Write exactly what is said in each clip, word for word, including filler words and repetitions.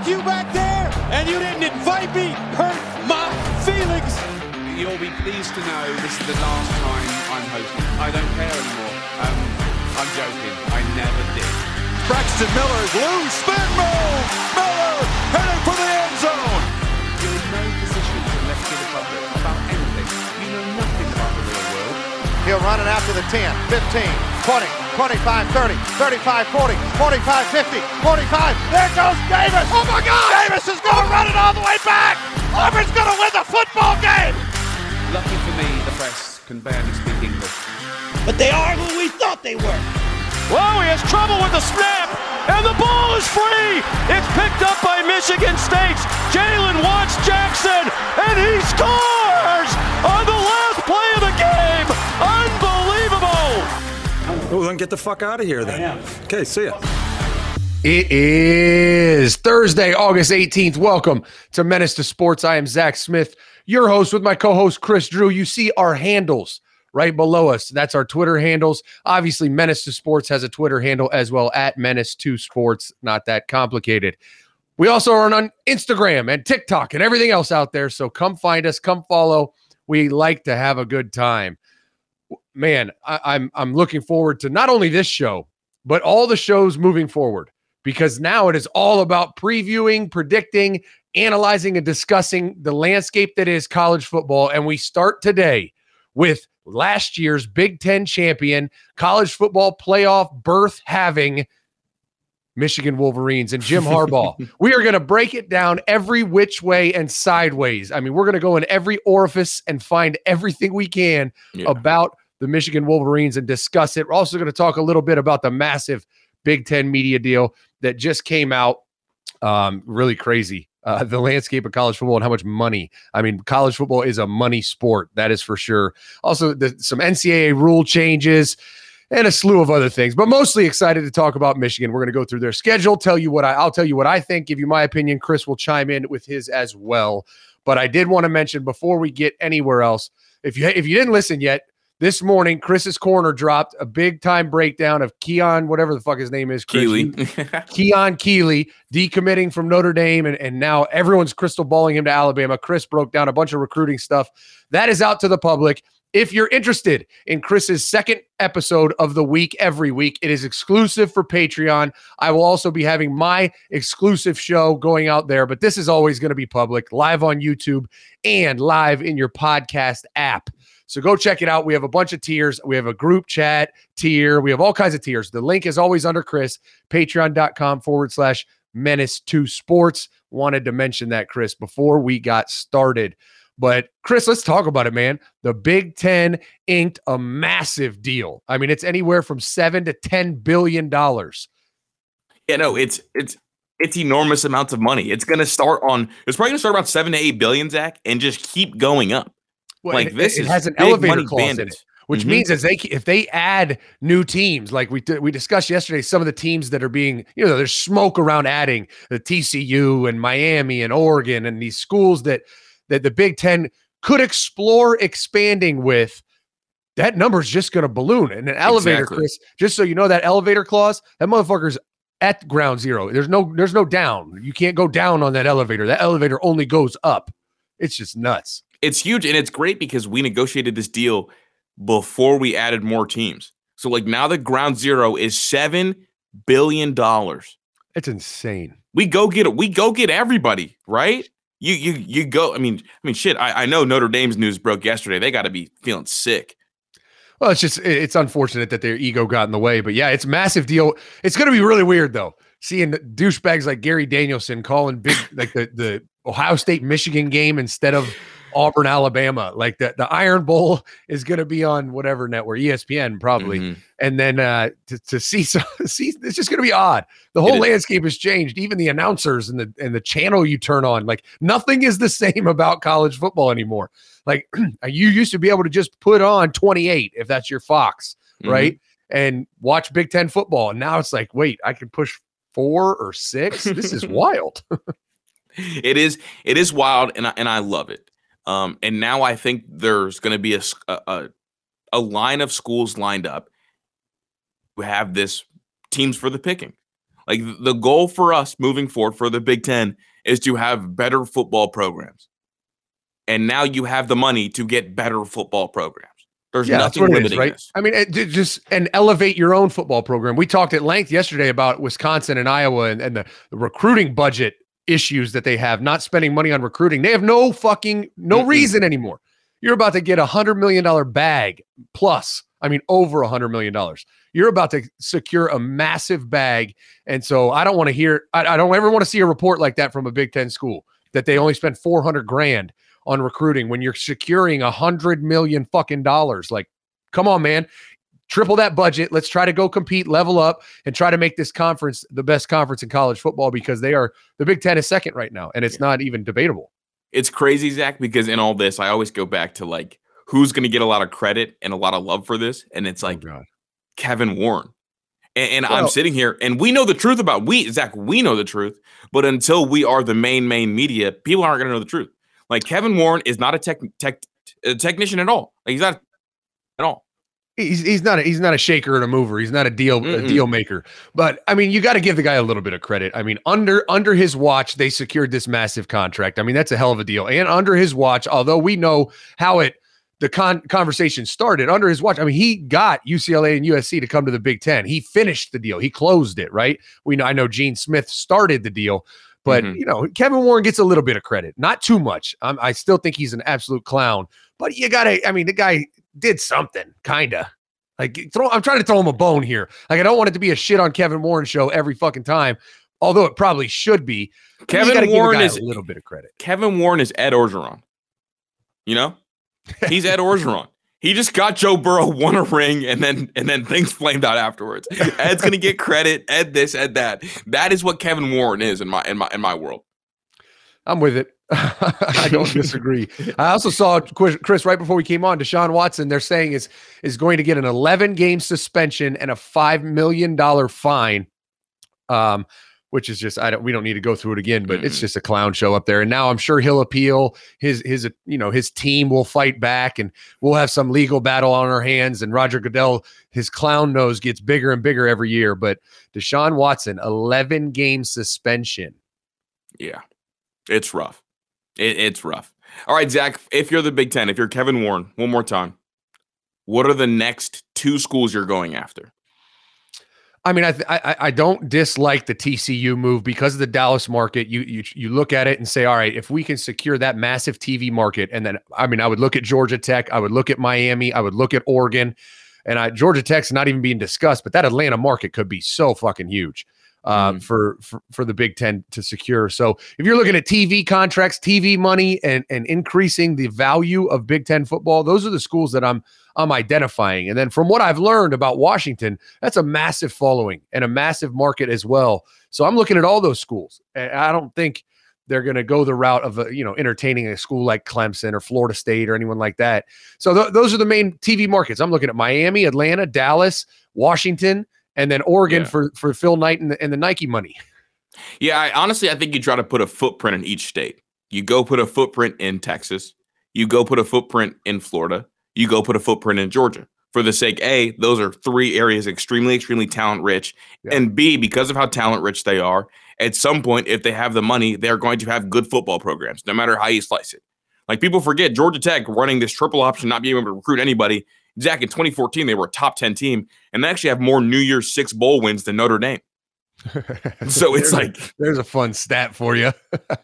you back there, and you didn't invite me. Hurt my feelings. You'll be pleased to know this is the last time I'm hosting. I don't care anymore. Um, I'm joking. I never did. Braxton Miller is loose. Spin move. Miller heading for the end zone. You're in no position to lecture the public about anything. You know nothing about the real world. He'll run it after the ten, fifteen, twenty, twenty-five, thirty, thirty-five, forty, forty-five, fifty, forty-five. There goes Davis. Oh my God! Davis is going to run it all the way back. Auburn's going to win the football game. Lucky for me, the press can barely speak English. But they are who we thought they were. Whoa, he has trouble with the snap, and the ball is free. It's picked up by Michigan State's Jalen Watts Jackson, and he scores on the last play of the game. Unbelievable. Well, then get the fuck out of here then. Okay, see ya. It is Thursday, August eighteenth. Welcome to Menace to Sports. I am Zach Smith, your host with my co-host Chris Drew. You see our handles right below us. That's our Twitter handles. Obviously, Menace to Sports has a Twitter handle as well, at Menace to Sports. Not that complicated. We also are on Instagram and TikTok and everything else out there. So come find us, come follow. We like to have a good time. Man, I, I'm I'm looking forward to not only this show, but all the shows moving forward, because now it is all about previewing, predicting, analyzing, and discussing the landscape that is college football. And we start today with last year's Big Ten champion, college football playoff berth having Michigan Wolverines and Jim Harbaugh. We are going to break it down every which way and sideways. I mean, we're going to go in every orifice and find everything we can yeah. about the Michigan Wolverines and discuss it. We're also going to talk a little bit about the massive Big Ten media deal that just came out. Um, really crazy. Uh, the landscape of college football and how much money. I mean, college football is a money sport. That is for sure. Also, the, some N C double A rule changes and a slew of other things, but mostly excited to talk about Michigan. We're going to go through their schedule, tell you what I, I'll tell you what I think, give you my opinion. Chris will chime in with his as well. But I did want to mention before we get anywhere else, if you if you didn't listen yet, this morning, Chris's Corner dropped a big-time breakdown of Keon, whatever the fuck his name is, Chris. Keeley. Keon Keeley decommitting from Notre Dame, and, and now everyone's crystal balling him to Alabama. Chris broke down a bunch of recruiting stuff. That is out to the public. If you're interested in Chris's second episode of the week every week, it is exclusive for Patreon. I will also be having my exclusive show going out there, but this is always going to be public, live on YouTube and live in your podcast app. So go check it out. We have a bunch of tiers. We have a group chat tier. We have all kinds of tiers. The link is always under Chris, patreon.com forward slash menace to sports. Wanted to mention that, Chris, before we got started. But Chris, let's talk about it, man. The Big Ten inked a massive deal. I mean, it's anywhere from seven to ten billion dollars. Yeah, no, it's it's it's enormous amounts of money. It's going to start on. It's probably going to start around seven to eight billion, Zach, and just keep going up. Well, like it, this it is has an elevator clause bandits. in it, which mm-hmm. means as they if they add new teams, like we we discussed yesterday, some of the teams that are being, you know, there's smoke around adding the T C U and Miami and Oregon and these schools that that the Big Ten could explore expanding with. That number is just going to balloon. And an elevator, exactly. Chris, just so you know, that elevator clause, that motherfucker's at ground zero. There's no there's no down. You can't go down on that elevator. That elevator only goes up. It's just nuts. It's huge, and it's great because we negotiated this deal before we added more teams. So, like, now the ground zero is seven billion dollars. It's insane. We go get it. We go get everybody, right? You you you go. I mean, I mean, shit. I, I know Notre Dame's news broke yesterday. They got to be feeling sick. Well, it's just it's unfortunate that their ego got in the way, but yeah, it's a massive deal. It's going to be really weird though, seeing douchebags like Gary Danielson calling big like the the Ohio State Michigan game instead of Auburn, Alabama. Like the, the Iron Bowl is going to be on whatever network, E S P N probably. Mm-hmm. And then uh, to, to see, so, see, it's just going to be odd. The whole landscape has changed. Even the announcers and the, and the channel you turn on, like nothing is the same about college football anymore. Like you used to be able to just put on twenty-eight if that's your Fox, mm-hmm. right? And watch Big Ten football. And now it's like, wait, I can push four or six. This is wild. It is. It is wild. And I, and I love it. Um, and now I think there's going to be a, a a line of schools lined up who have this teams for the picking. Like the goal for us moving forward for the Big Ten is to have better football programs. And now you have the money to get better football programs. There's yeah, nothing that's what limiting it is, right? this. I mean, it, it just and elevate your own football program. We talked at length yesterday about Wisconsin and Iowa and, and the, the recruiting budget issues that they have, not spending money on recruiting. They have no fucking, no mm-hmm. reason anymore. You're about to get a hundred million dollar bag plus, I mean, over a hundred million dollars. You're about to secure a massive bag. And so I don't want to hear, I, I don't ever want to see a report like that from a Big Ten school that they only spent four hundred grand on recruiting when you're securing a hundred million fucking dollars. Like, come on, man, triple that budget. Let's try to go compete, level up, and try to make this conference the best conference in college football, because they are, the Big Ten is second right now. And it's yeah. not even debatable. It's crazy, Zach, because in all this, I always go back to like, who's going to get a lot of credit and a lot of love for this. And it's like oh, Kevin Warren. And, and well, I'm sitting here and we know the truth about we, Zach, we know the truth, but until we are the main, main media, people aren't going to know the truth. Like Kevin Warren is not a tech, tech a technician at all. Like he's not at all. He's he's not a, he's not a shaker and a mover. He's not a deal Mm-mm. a deal maker. But I mean, you got to give the guy a little bit of credit. I mean, under under his watch, they secured this massive contract. I mean, that's a hell of a deal. And under his watch, although we know how it the con- conversation started, under his watch, I mean, he got U C L A and U S C to come to the Big Ten. He finished the deal. He closed it, right? We know I know Gene Smith started the deal. But, mm-hmm. you know, Kevin Warren gets a little bit of credit, not too much. Um, I still think he's an absolute clown, but you got to, I mean, the guy did something, kind of. Like, throw, I'm trying to throw him a bone here. Like, I don't want it to be a shit on Kevin Warren show every fucking time, although it probably should be. Kevin Warren is a little bit of credit. Kevin Warren is Ed Orgeron. You know? He's Ed Orgeron. He just got Joe Burrow, won a ring, and then and then things flamed out afterwards. Ed's gonna get credit. Ed this, Ed that. That is what Kevin Warren is in my in my in my world. I'm with it. I don't disagree. I also saw Chris right before we came on. Deshaun Watson, they're saying is is going to get an eleven game suspension and a five million dollar fine. Um, which is just I don't we don't need to go through it again, but mm-hmm. it's just a clown show up there. And now I'm sure he'll appeal. His his you know his team will fight back, and we'll have some legal battle on our hands. And Roger Goodell, his clown nose gets bigger and bigger every year. But Deshaun Watson, eleven game suspension. Yeah, it's rough. It, it's rough. All right, Zach, if you're the Big Ten, if you're Kevin Warren, one more time, what are the next two schools you're going after? I mean, I, th- I I don't dislike the T C U move because of the Dallas market. You you you look at it and say, all right, if we can secure that massive T V market, and then I mean, I would look at Georgia Tech, I would look at Miami, I would look at Oregon, and I, Georgia Tech's not even being discussed, but that Atlanta market could be so fucking huge uh, mm. for, for for the Big Ten to secure. So if you're looking at T V contracts, T V money, and and increasing the value of Big Ten football, those are the schools that I'm. I'm identifying. And then from what I've learned about Washington, that's a massive following and a massive market as well. So I'm looking at all those schools. And I don't think they're going to go the route of, a, you know, entertaining a school like Clemson or Florida State or anyone like that. So th- those are the main T V markets. I'm looking at Miami, Atlanta, Dallas, Washington, and then Oregon yeah. for, for Phil Knight and the, and the Nike money. Yeah, I, honestly, I think you try to put a footprint in each state. You go put a footprint in Texas. You go put a footprint in Florida. You go put a footprint in Georgia for the sake, A, those are three areas extremely, extremely talent rich. Yeah. And B, because of how talent rich they are, at some point, if they have the money, they're going to have good football programs, no matter how you slice it. Like people forget Georgia Tech running this triple option, not being able to recruit anybody. Zach, in twenty fourteen, they were a top ten team and they actually have more New Year's Six bowl wins than Notre Dame. So it's there's like, a, there's a fun stat for you.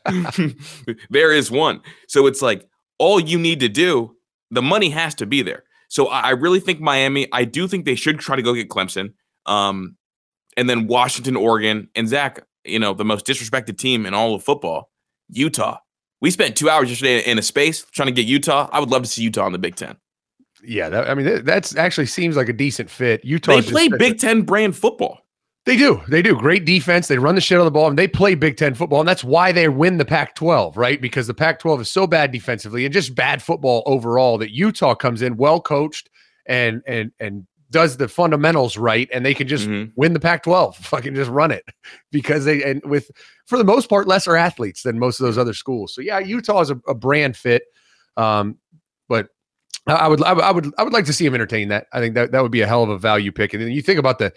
There is one. So it's like all you need to do. The money has to be there. So I really think Miami, I do think they should try to go get Clemson. Um, and then Washington, Oregon, and Zach, you know, the most disrespected team in all of football, Utah. We spent two hours yesterday in a space trying to get Utah. I would love to see Utah in the Big Ten. Yeah, that, I mean, that that's actually seems like a decent fit. Utah. They play Big Ten brand football. They do. They do. Great defense. They run the shit on the ball, and they play Big Ten football, and that's why they win the Pac twelve, right? Because the Pac twelve is so bad defensively and just bad football overall that Utah comes in well coached and and and does the fundamentals right, and they can just mm-hmm. win the Pac twelve. Fucking just run it because they and with for the most part lesser athletes than most of those other schools. So yeah, Utah is a, a brand fit, um, but I would I would I would I would like to see him entertain that. I think that that would be a hell of a value pick. And then you think about the.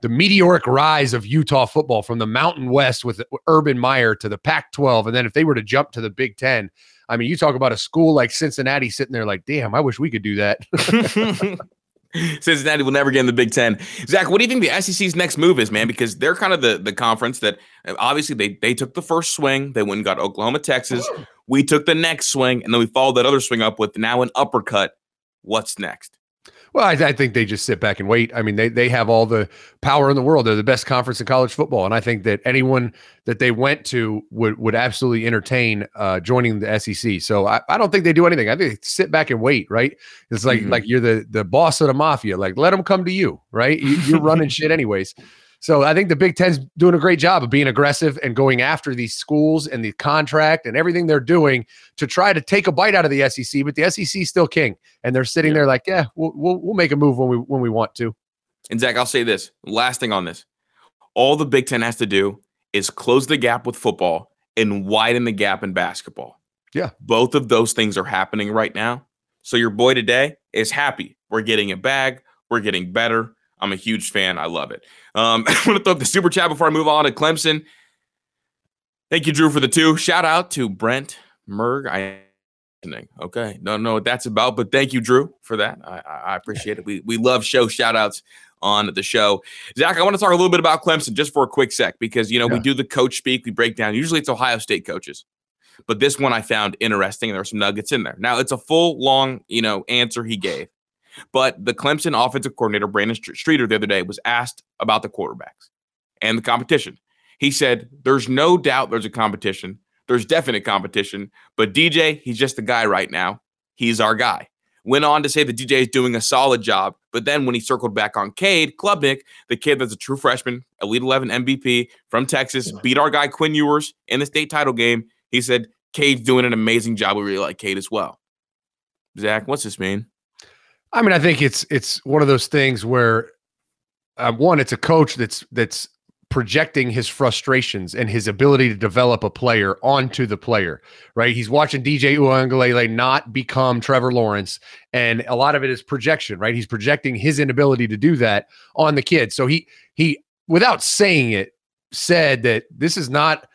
the meteoric rise of Utah football from the Mountain West with Urban Meyer to the Pac twelve. And then if they were to jump to the Big Ten, I mean, you talk about a school like Cincinnati sitting there like, damn, I wish we could do that. Cincinnati will never get in the Big Ten. Zach, what do you think the S E C's next move is, man? Because they're kind of the, the conference that obviously they, they took the first swing. They went and got Oklahoma, Texas. We took the next swing, and then we followed that other swing up with now an uppercut. What's next? Well, I, I think they just sit back and wait. I mean, they they have all the power in the world. They're the best conference in college football, and I think that anyone that they went to would would absolutely entertain uh, joining the S E C. So I, I don't think they do anything. I think they sit back and wait. Right? It's like mm-hmm. like you're the the boss of the mafia. Like let them come to you. Right? You, you're running shit anyways. So I think the Big Ten's doing a great job of being aggressive and going after these schools and the contract and everything they're doing to try to take a bite out of the S E C. But the S E C is still king, and they're sitting yeah. there like, yeah, we'll, we'll we'll make a move when we when we want to. And Zach, I'll say this: last thing on this, all the Big Ten has to do is close the gap with football and widen the gap in basketball. Yeah, both of those things are happening right now. So your boy today is happy. We're getting a bag. We're getting better. I'm a huge fan. I love it. Um, I want to throw up the super chat before I move on to Clemson. Thank you, Drew, for the two. Shout out to Brent Merg. I okay, don't know what that's about, but thank you, Drew, for that. I, I appreciate it. We we love show shout outs on the show. Zach, I want to talk a little bit about Clemson just for a quick sec because you know yeah. we do the coach speak. We break down. Usually it's Ohio State coaches, but this one I found interesting. And there are some nuggets in there. Now it's a full long you know answer he gave. But the Clemson offensive coordinator, Brandon Streeter, the other day was asked about the quarterbacks and the competition. He said, there's no doubt there's a competition. There's definite competition. But D J, he's just the guy right now. He's our guy. Went on to say that D J is doing a solid job. But then when he circled back on Cade Klubnik, the kid that's a true freshman, Elite eleven M V P from Texas, beat our guy Quinn Ewers in the state title game. He said, Cade's doing an amazing job. We really like Cade as well. Zach, what's this mean? I mean, I think it's it's one of those things where, uh, one, it's a coach that's that's projecting his frustrations and his ability to develop a player onto the player, right? He's watching D J Uiagalelei not become Trevor Lawrence, and a lot of it is projection, right? He's projecting his inability to do that on the kid. So he he, without saying it, said that this is not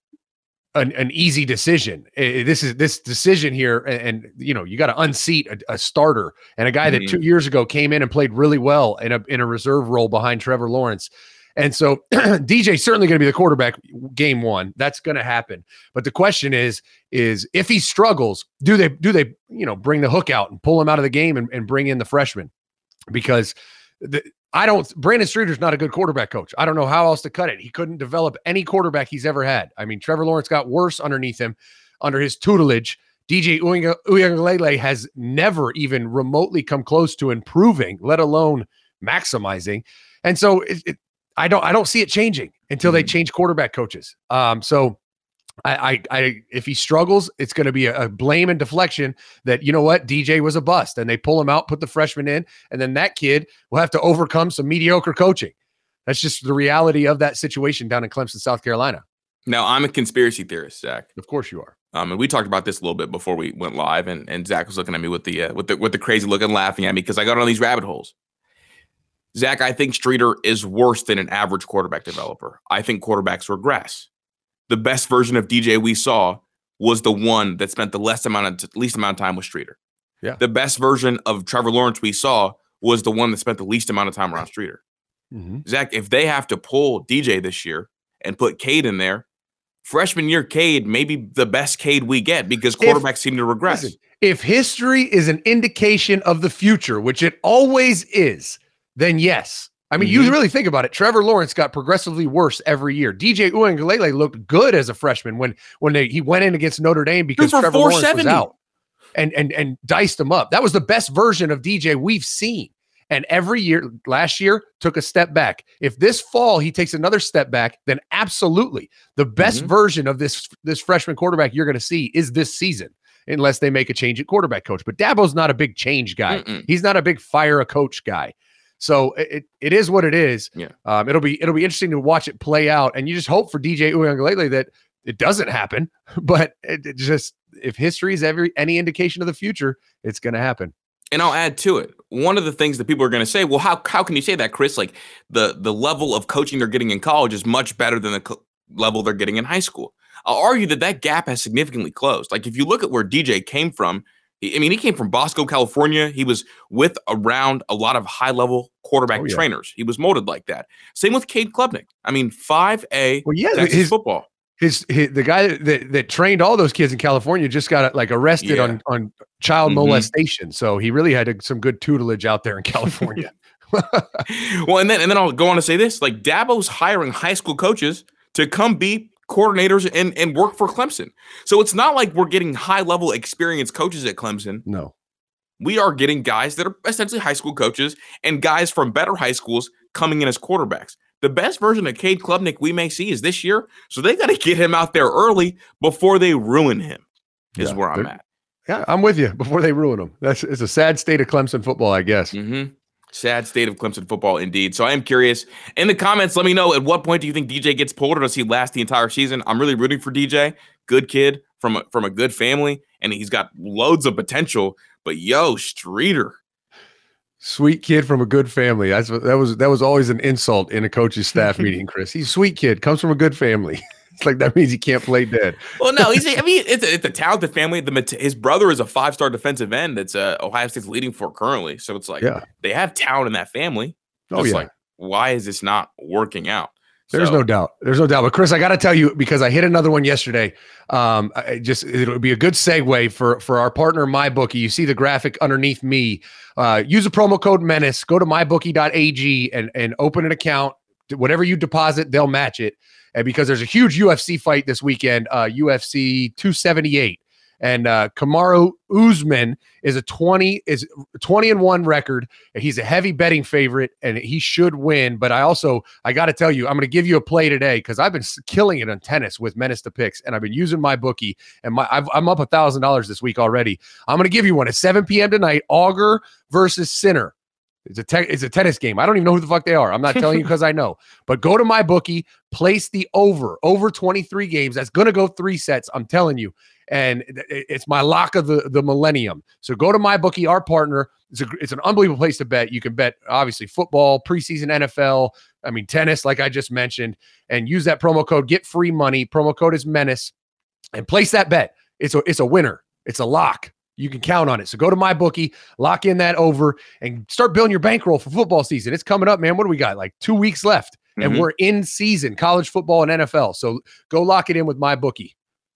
An, an easy decision. Uh, this is this decision here, and, and you know you got to unseat a, a starter and a guy mm-hmm. that two years ago came in and played really well in a in a reserve role behind Trevor Lawrence. And so D J certainly going to be the quarterback game one. That's going to happen. But the question is, is if he struggles, do they do they you know bring the hook out and pull him out of the game and, and bring in the freshman? Because the I don't, Brandon Streeter's not a good quarterback coach. I don't know how else to cut it. He couldn't develop any quarterback he's ever had. I mean, Trevor Lawrence got worse underneath him, under his tutelage. D J Uiagalelei has never even remotely come close to improving, let alone maximizing. And so it, it, I don't, I don't see it changing until mm-hmm. they change quarterback coaches. Um, so I, I, I, if he struggles, it's going to be a, a blame and deflection that, you know what, D J was a bust, and they pull him out, put the freshman in, and then that kid will have to overcome some mediocre coaching. That's just the reality of that situation down in Clemson, South Carolina. Now, I'm a conspiracy theorist, Zach. Of course you are. Um, and we talked about this a little bit before we went live, and, and Zach was looking at me with the uh, with the with the crazy look and laughing at me because I got on these rabbit holes. Zach, I think Streeter is worse than an average quarterback developer. I think quarterbacks regress. The best version of D J we saw was the one that spent the less amount of least amount of time with Streeter. Yeah. The best version of Trevor Lawrence we saw was the one that spent the least amount of time around Streeter. Mm-hmm. Zach, if they have to pull D J this year and put Cade in there, freshman year Cade may be the best Cade we get because quarterbacks if, seem to regress. Listen, if history is an indication of the future, which it always is, then yes. I mean, mm-hmm. you really think about it. Trevor Lawrence got progressively worse every year. D J Uiagalelei looked good as a freshman when when they, he went in against Notre Dame because Trevor Lawrence was out and, and, and diced him up. That was the best version of D J we've seen. And every year, last year, took a step back. If this fall he takes another step back, then absolutely the best mm-hmm. version of this, this freshman quarterback you're going to see is this season, unless they make a change at quarterback coach. But Dabo's not a big change guy. Mm-mm. He's not a big fire a coach guy. So it it is what it is. Yeah. Um, it'll be it'll be interesting to watch it play out, and you just hope for D J Uiagalelei that it doesn't happen. But it, it just if history is every any indication of the future, it's going to happen. And I'll add to it. One of the things that people are going to say, well, how how can you say that, Chris? Like the the level of coaching they're getting in college is much better than the co- level they're getting in high school. I'll argue that that gap has significantly closed. Like if you look at where D J came from, he, I mean, he came from Bosco, California. He was with around a lot of high level quarterback oh, yeah. trainers. He was molded like that. Same with Cade Klubnik. I mean, five A well, yeah, Texas his, football. His, his the guy that, that trained all those kids in California just got like arrested Yeah. on on child Mhm. molestation. So he really had a, some good tutelage out there in California. Well, and then and then I'll go on to say this: like Dabo's hiring high school coaches to come be coordinators and and work for Clemson. So it's not like we're getting high level experienced coaches at Clemson. No, we are getting guys that are essentially high school coaches and guys from better high schools coming in as quarterbacks. The best version of Cade Klubnik we may see is this year, so they got to get him out there early before they ruin him. Is yeah, where I'm at. Yeah, I'm with you. Before they ruin him, that's it's a sad state of Clemson football, I guess. Mm-hmm. Sad state of Clemson football, indeed. So I am curious. In the comments, let me know at what point do you think D J gets pulled, or does he last the entire season? I'm really rooting for D J. Good kid from a, from a good family, and he's got loads of potential. But yo, Streeter. Sweet kid from a good family. That's that was that was always an insult in a coach's staff meeting, Chris. He's a sweet kid, comes from a good family. It's like that means he can't play dead. Well, no, he's. I mean, it's a, it's a talented family. The his brother is a five star defensive end that's uh, Ohio State's leading for currently. So it's like yeah. they have talent in that family. Oh it's yeah. Like, why is this not working out? There's so, no doubt. There's no doubt. But Chris, I got to tell you, because I hit another one yesterday. Um, I just it'll be a good segue for for our partner MyBookie. You see the graphic underneath me. Uh, use the promo code Menace. Go to my bookie dot a g and and open an account. Whatever you deposit, they'll match it. And because there's a huge U F C fight this weekend, uh, U F C two seventy-eight, and uh, Kamaru Usman is a twenty is twenty and one record. He's a heavy betting favorite, and he should win. But I also I got to tell you, I'm going to give you a play today because I've been killing it on tennis with Menace to Picks, and I've been using MyBookie, and my I've, I'm up a thousand dollars this week already. I'm going to give you one at seven p.m. tonight. Auger versus Sinner. It's a te- it's a tennis game. I don't even know who the fuck they are. I'm not telling you because I know. But go to MyBookie, place the over, over twenty-three games. That's going to go three sets, I'm telling you. And it's my lock of the, the millennium. So go to MyBookie, our partner. It's, a, it's an unbelievable place to bet. You can bet, obviously, football, preseason N F L, I mean, tennis, like I just mentioned, and use that promo code. Get free money. Promo code is Menace. And place that bet. It's a, it's a winner. It's a lock. You can count on it. So go to MyBookie, lock in that over, and start building your bankroll for football season. It's coming up, man. What do we got? Like two weeks left, and mm-hmm. we're in season, college football and N F L. So go lock it in with MyBookie.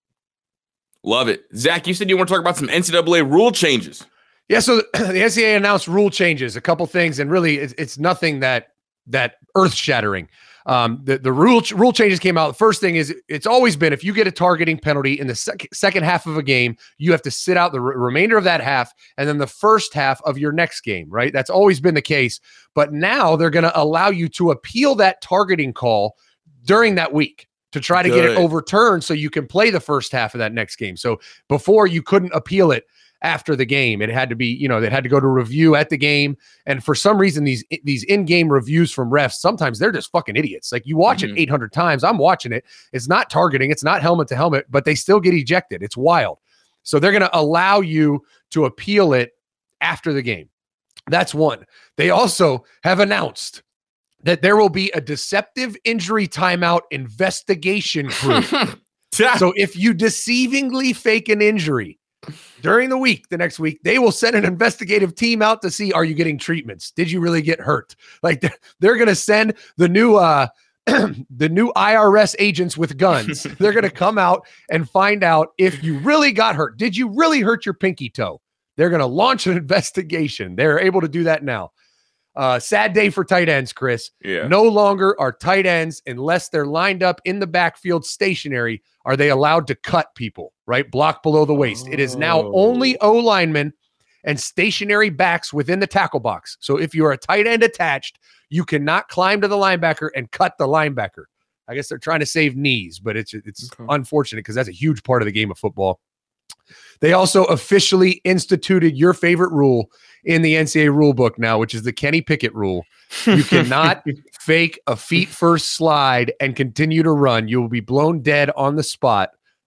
Love it. Zach, you said you want to talk about some N C double A rule changes. Yeah, so the N C double A announced rule changes, a couple things, and really it's, it's nothing that that earth-shattering. Um, the the rule rule changes came out. The first thing is it's always been if you get a targeting penalty in the sec- second half of a game, you have to sit out the re- remainder of that half and then the first half of your next game, right? That's always been the case. But now they're going to allow you to appeal that targeting call during that week to try to Good. get it overturned so you can play the first half of that next game. So before you couldn't appeal it after the game. It had to be, you know, they had to go to review at the game. And for some reason, these these in-game reviews from refs, sometimes they're just fucking idiots. Like you watch mm-hmm. it eight hundred times. I'm watching it. It's not targeting. It's not helmet to helmet, but they still get ejected. It's wild. So they're going to allow you to appeal it after the game. That's one. They also have announced that there will be a deceptive injury timeout investigation crew. So if you deceivingly fake an injury during the week, the next week, they will send an investigative team out to see, are you getting treatments? Did you really get hurt? Like they're, they're going to send the new, uh, the new I R S agents with guns. They're going to come out and find out if you really got hurt. Did you really hurt your pinky toe? They're going to launch an investigation. They're able to do that now. Uh, sad day for tight ends, Chris. Yeah. No longer are tight ends, unless they're lined up in the backfield stationary, are they allowed to cut people, right? Block below the waist. Oh. It is now only O linemen and stationary backs within the tackle box. So if you're a tight end attached, you cannot climb to the linebacker and cut the linebacker. I guess they're trying to save knees, but it's it's okay. unfortunate because that's a huge part of the game of football. They also officially instituted your favorite rule in the N C double A rule book now, which is the Kenny Pickett rule. You cannot fake a feet first slide and continue to run. You will be blown dead on the spot.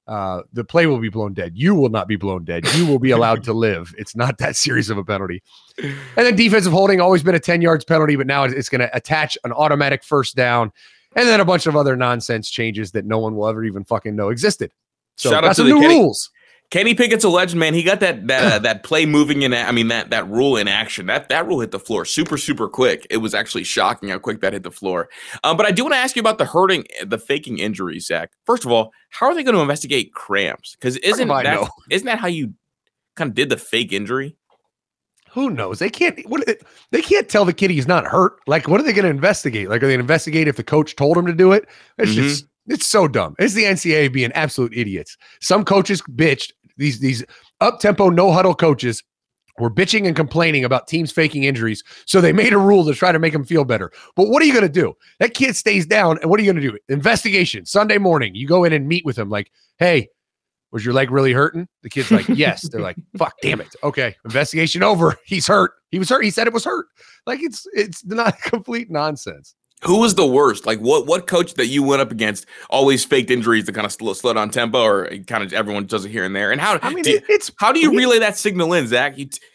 uh, the play will be blown dead. You will not be blown dead. You will be allowed to live. It's not that serious of a penalty. And then defensive holding, always been a ten yards penalty, but now it's going to attach an automatic first down. And then a bunch of other nonsense changes that no one will ever even fucking know existed. So Shout out that's to the the new Kenny, rules. Kenny Pickett's a legend, man. He got that that uh, that play moving in. I mean that that rule in action. That that rule hit the floor super super quick. It was actually shocking how quick that hit the floor. Um, but I do want to ask you about the hurting, the faking injuries, Zach. First of all, how are they going to investigate cramps? Because isn't that isn't that how you kind of did the fake injury? Who knows? They can't. What they, they can't tell the kid he's not hurt. Like, what are they going to investigate? Like, are they going to investigate if the coach told him to do it? It's mm-hmm. just, it's so dumb. It's the N C double A being absolute idiots. Some coaches bitched. These these up tempo no huddle coaches were bitching and complaining about teams faking injuries, so they made a rule to try to make them feel better. But what are you going to do? That kid stays down, and what are you going to do? Investigation Sunday morning. You go in and meet with him. Like, hey, was your leg really hurting? The kid's like, yes. They're like, fuck, damn it. Okay, investigation over. He's hurt. He was hurt. He said it was hurt. Like, it's it's not complete nonsense. Who was the worst? Like, what what coach that you went up against always faked injuries to kind of slow, slow down tempo, or kind of everyone does it here and there? And how I mean, do you, it's how do you relay that signal in, Zach? You t-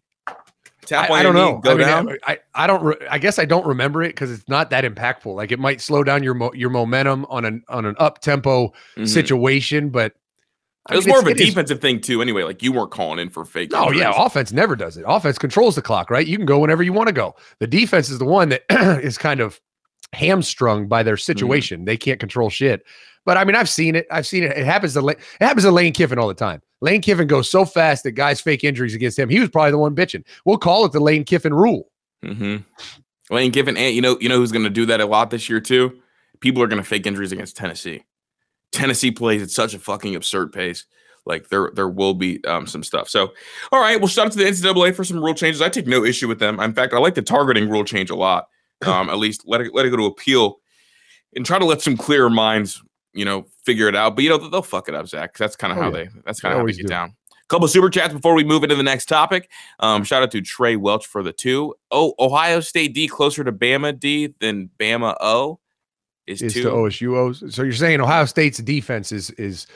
tap I, on I don't your know. knee, go I mean, down. I, I don't. Re- I guess I don't remember it because it's not that impactful. Like, it might slow down your mo- your momentum on an on an up tempo mm-hmm. situation, but. I it was mean, more of a defensive is, thing too. Anyway, like you weren't calling in for fake. Oh yeah, offense never does it. Offense controls the clock, right? You can go whenever you want to go. The defense is the one that is kind of hamstrung by their situation. Mm-hmm. They can't control shit. But I mean, I've seen it. I've seen it. It happens to it happens to Lane Kiffin all the time. Lane Kiffin goes so fast that guys fake injuries against him. He was probably the one bitching. We'll call it the Lane Kiffin rule. Mm-hmm. Lane Kiffin, and you know, you know who's going to do that a lot this year too. People are going to fake injuries against Tennessee. Tennessee plays at such a fucking absurd pace. Like there, there will be um, some stuff. So, all right, we'll shout out to the N C double A for some rule changes. I take no issue with them. In fact, I like the targeting rule change a lot. Um, at least let it let it go to appeal and try to let some clearer minds, you know, figure it out. But you know, they'll fuck it up, Zach. That's kind of oh, how yeah. they. That's kind of how they get do. down. A couple of super chats before we move into the next topic. Um, shout out to Trey Welch for the two. Oh, Ohio State D closer to Bama D than Bama O is, is two. to O S U O's. So you're saying Ohio State's defense is is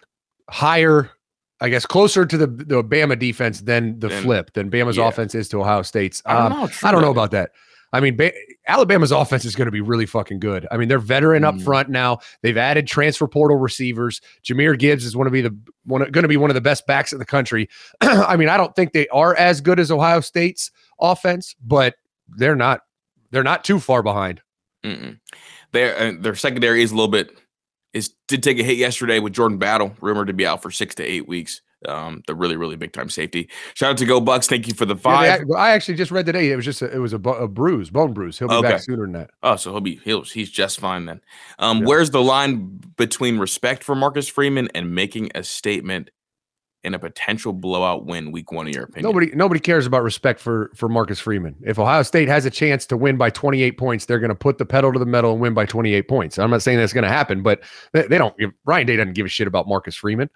higher, I guess, closer to the the Bama defense than the and, flip than Bama's yeah. offense is to Ohio State's. Um, I don't know, I don't know about that. I mean, ba- Alabama's offense is going to be really fucking good. I mean, they're veteran mm. up front now. They've added transfer portal receivers. Jahmyr Gibbs is one of be the one going to be one of the best backs in the country. I mean, I don't think they are as good as Ohio State's offense, but they're not. They're not too far behind. Mm-mm. Their uh, their secondary is a little bit is did take a hit yesterday with Jordan Battle, rumored to be out for six to eight weeks. Um, the really, really big time safety. Shout out to Go Bucks. Thank you for the five. Yeah, I actually just read today. It was just a, it was a, a bruise, bone bruise. He'll be okay. back sooner than that. Oh, so he'll be he'll he's just fine then. Um, yeah. Where's the line between respect for Marcus Freeman and making a statement in a potential blowout win week one? In your opinion, nobody nobody cares about respect for for Marcus Freeman. If Ohio State has a chance to win by twenty-eight points, they're going to put the pedal to the metal and win by twenty-eight points. I'm not saying that's going to happen, but they, they don't. Give, Ryan Day doesn't give a shit about Marcus Freeman.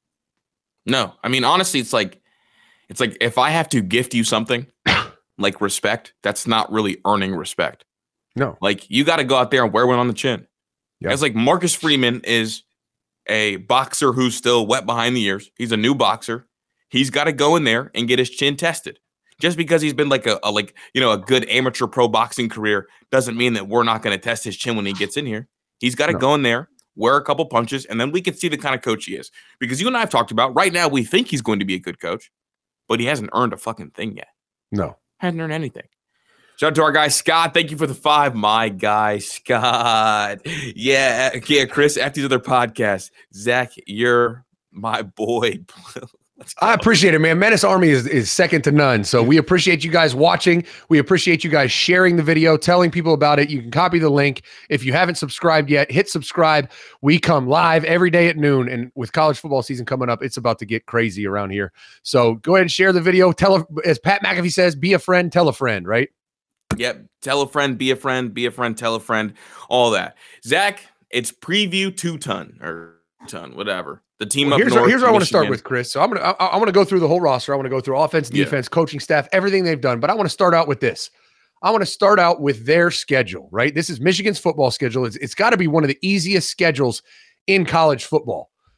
No, I mean, honestly, it's like, it's like if I have to gift you something like respect, that's not really earning respect. No, like you got to go out there and wear one on the chin. Yep. It's like Marcus Freeman is a boxer who's still wet behind the ears. He's a new boxer. He's got to go in there and get his chin tested. Just because he's been like a, a like, you know, a good amateur pro boxing career doesn't mean that we're not going to test his chin when he gets in here. He's got to no. go in there, wear a couple punches, and then we can see the kind of coach he is. Because you and I have talked about, right now we think he's going to be a good coach, but he hasn't earned a fucking thing yet. No. Hasn't earned anything. Shout out to our guy, Scott. Thank you for the five. My guy, Scott. Yeah, yeah, Chris, after these other podcasts, Zach, you're my boy. I appreciate it, man. Menace Army is, is second to none. So we appreciate you guys watching. We appreciate you guys sharing the video, telling people about it. You can copy the link. If you haven't subscribed yet, hit subscribe. We come live every day at noon. And with college football season coming up, it's about to get crazy around here. So go ahead and share the video. Tell, a, as Pat McAfee says, be a friend, tell a friend, right? Yep. Tell a friend, be a friend, be a friend, tell a friend, all that. Zach, it's preview two ton or ton, whatever. The team well, up here's north. What, here's what I want to start with, Chris. So I'm gonna I, I want to go through the whole roster. I want to go through offense, defense, yeah. coaching staff, everything they've done. But I want to start out with this. I want to start out with their schedule. Right, this is Michigan's football schedule. It's it's got to be one of the easiest schedules in college football.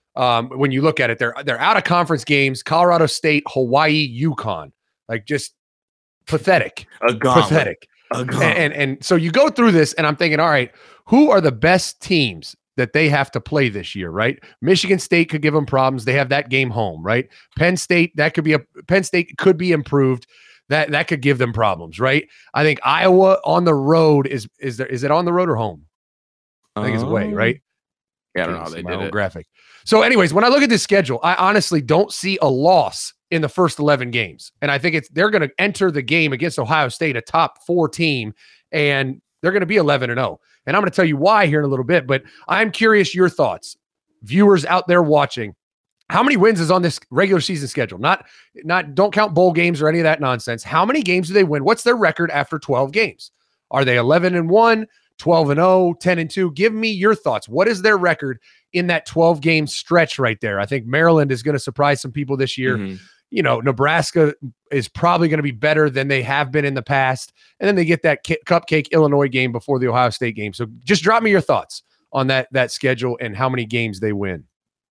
Um, when you look at it, they're they're out of conference games, Colorado State, Hawaii, UConn, like just pathetic, a pathetic. A and, and and so you go through this, and I'm thinking, all right, who are the best teams that they have to play this year, right? Michigan State could give them problems. They have that game home, right? Penn State, that could be a Penn State could be improved. That that could give them problems, right? I think Iowa on the road is is there is it on the road or home? I think it's away, right? Yeah, I don't know how they did it. Graphic. So, anyways, when I look at this schedule, I honestly don't see a loss in the first eleven games, and I think it's they're going to enter the game against Ohio State, a top four team, and they're going to be eleven and zero. And I'm going to tell you why here in a little bit. But I'm curious your thoughts, viewers out there watching. How many wins is on this regular season schedule? Not, not don't count bowl games or any of that nonsense. How many games do they win? What's their record after twelve games? Are they eleven and one? twelve and zero, ten and two. Give me your thoughts. What is their record in that twelve game stretch right there? I think Maryland is going to surprise some people this year. Mm-hmm. You know, Nebraska is probably going to be better than they have been in the past. And then they get that ki- cupcake Illinois game before the Ohio State game. So just drop me your thoughts on that, that schedule and how many games they win.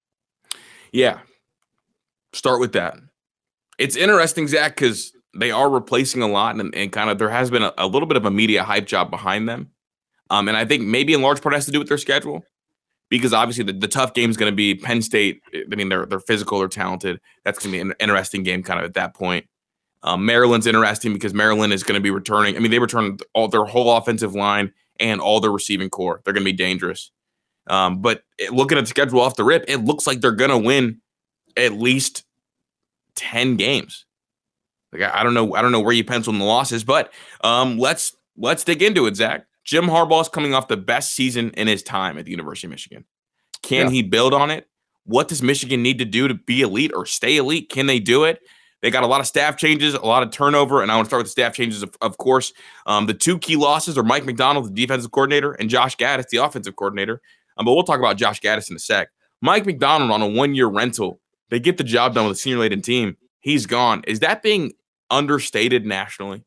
Yeah. Start with that. It's interesting, Zach, because they are replacing a lot and, and kind of there has been a, a little bit of a media hype job behind them. Um, and I think maybe in large part has to do with their schedule because obviously the, the tough game is going to be Penn State. I mean, they're they're physical, they're talented. That's going to be an interesting game kind of at that point. Um, Maryland's interesting because Maryland is going to be returning. I mean, they returned all their whole offensive line and all their receiving core. They're going to be dangerous. Um, but it, looking at the schedule off the rip, it looks like they're going to win at least ten games. Like I, I don't know, I don't know where you pencil in the losses, but um, let's let's dig into it, Zach. Jim Harbaugh is coming off the best season in his time at the University of Michigan. Can yeah. he build on it? What does Michigan need to do to be elite or stay elite? Can they do it? They got a lot of staff changes, a lot of turnover, and I want to start with the staff changes, of, of course. Um, the two key losses are Mike Macdonald, the defensive coordinator, and Josh Gaddis, the offensive coordinator. Um, but we'll talk about Josh Gaddis in a sec. Mike Macdonald on a one-year rental. They get the job done with a senior-laden team. He's gone. Is that being understated nationally?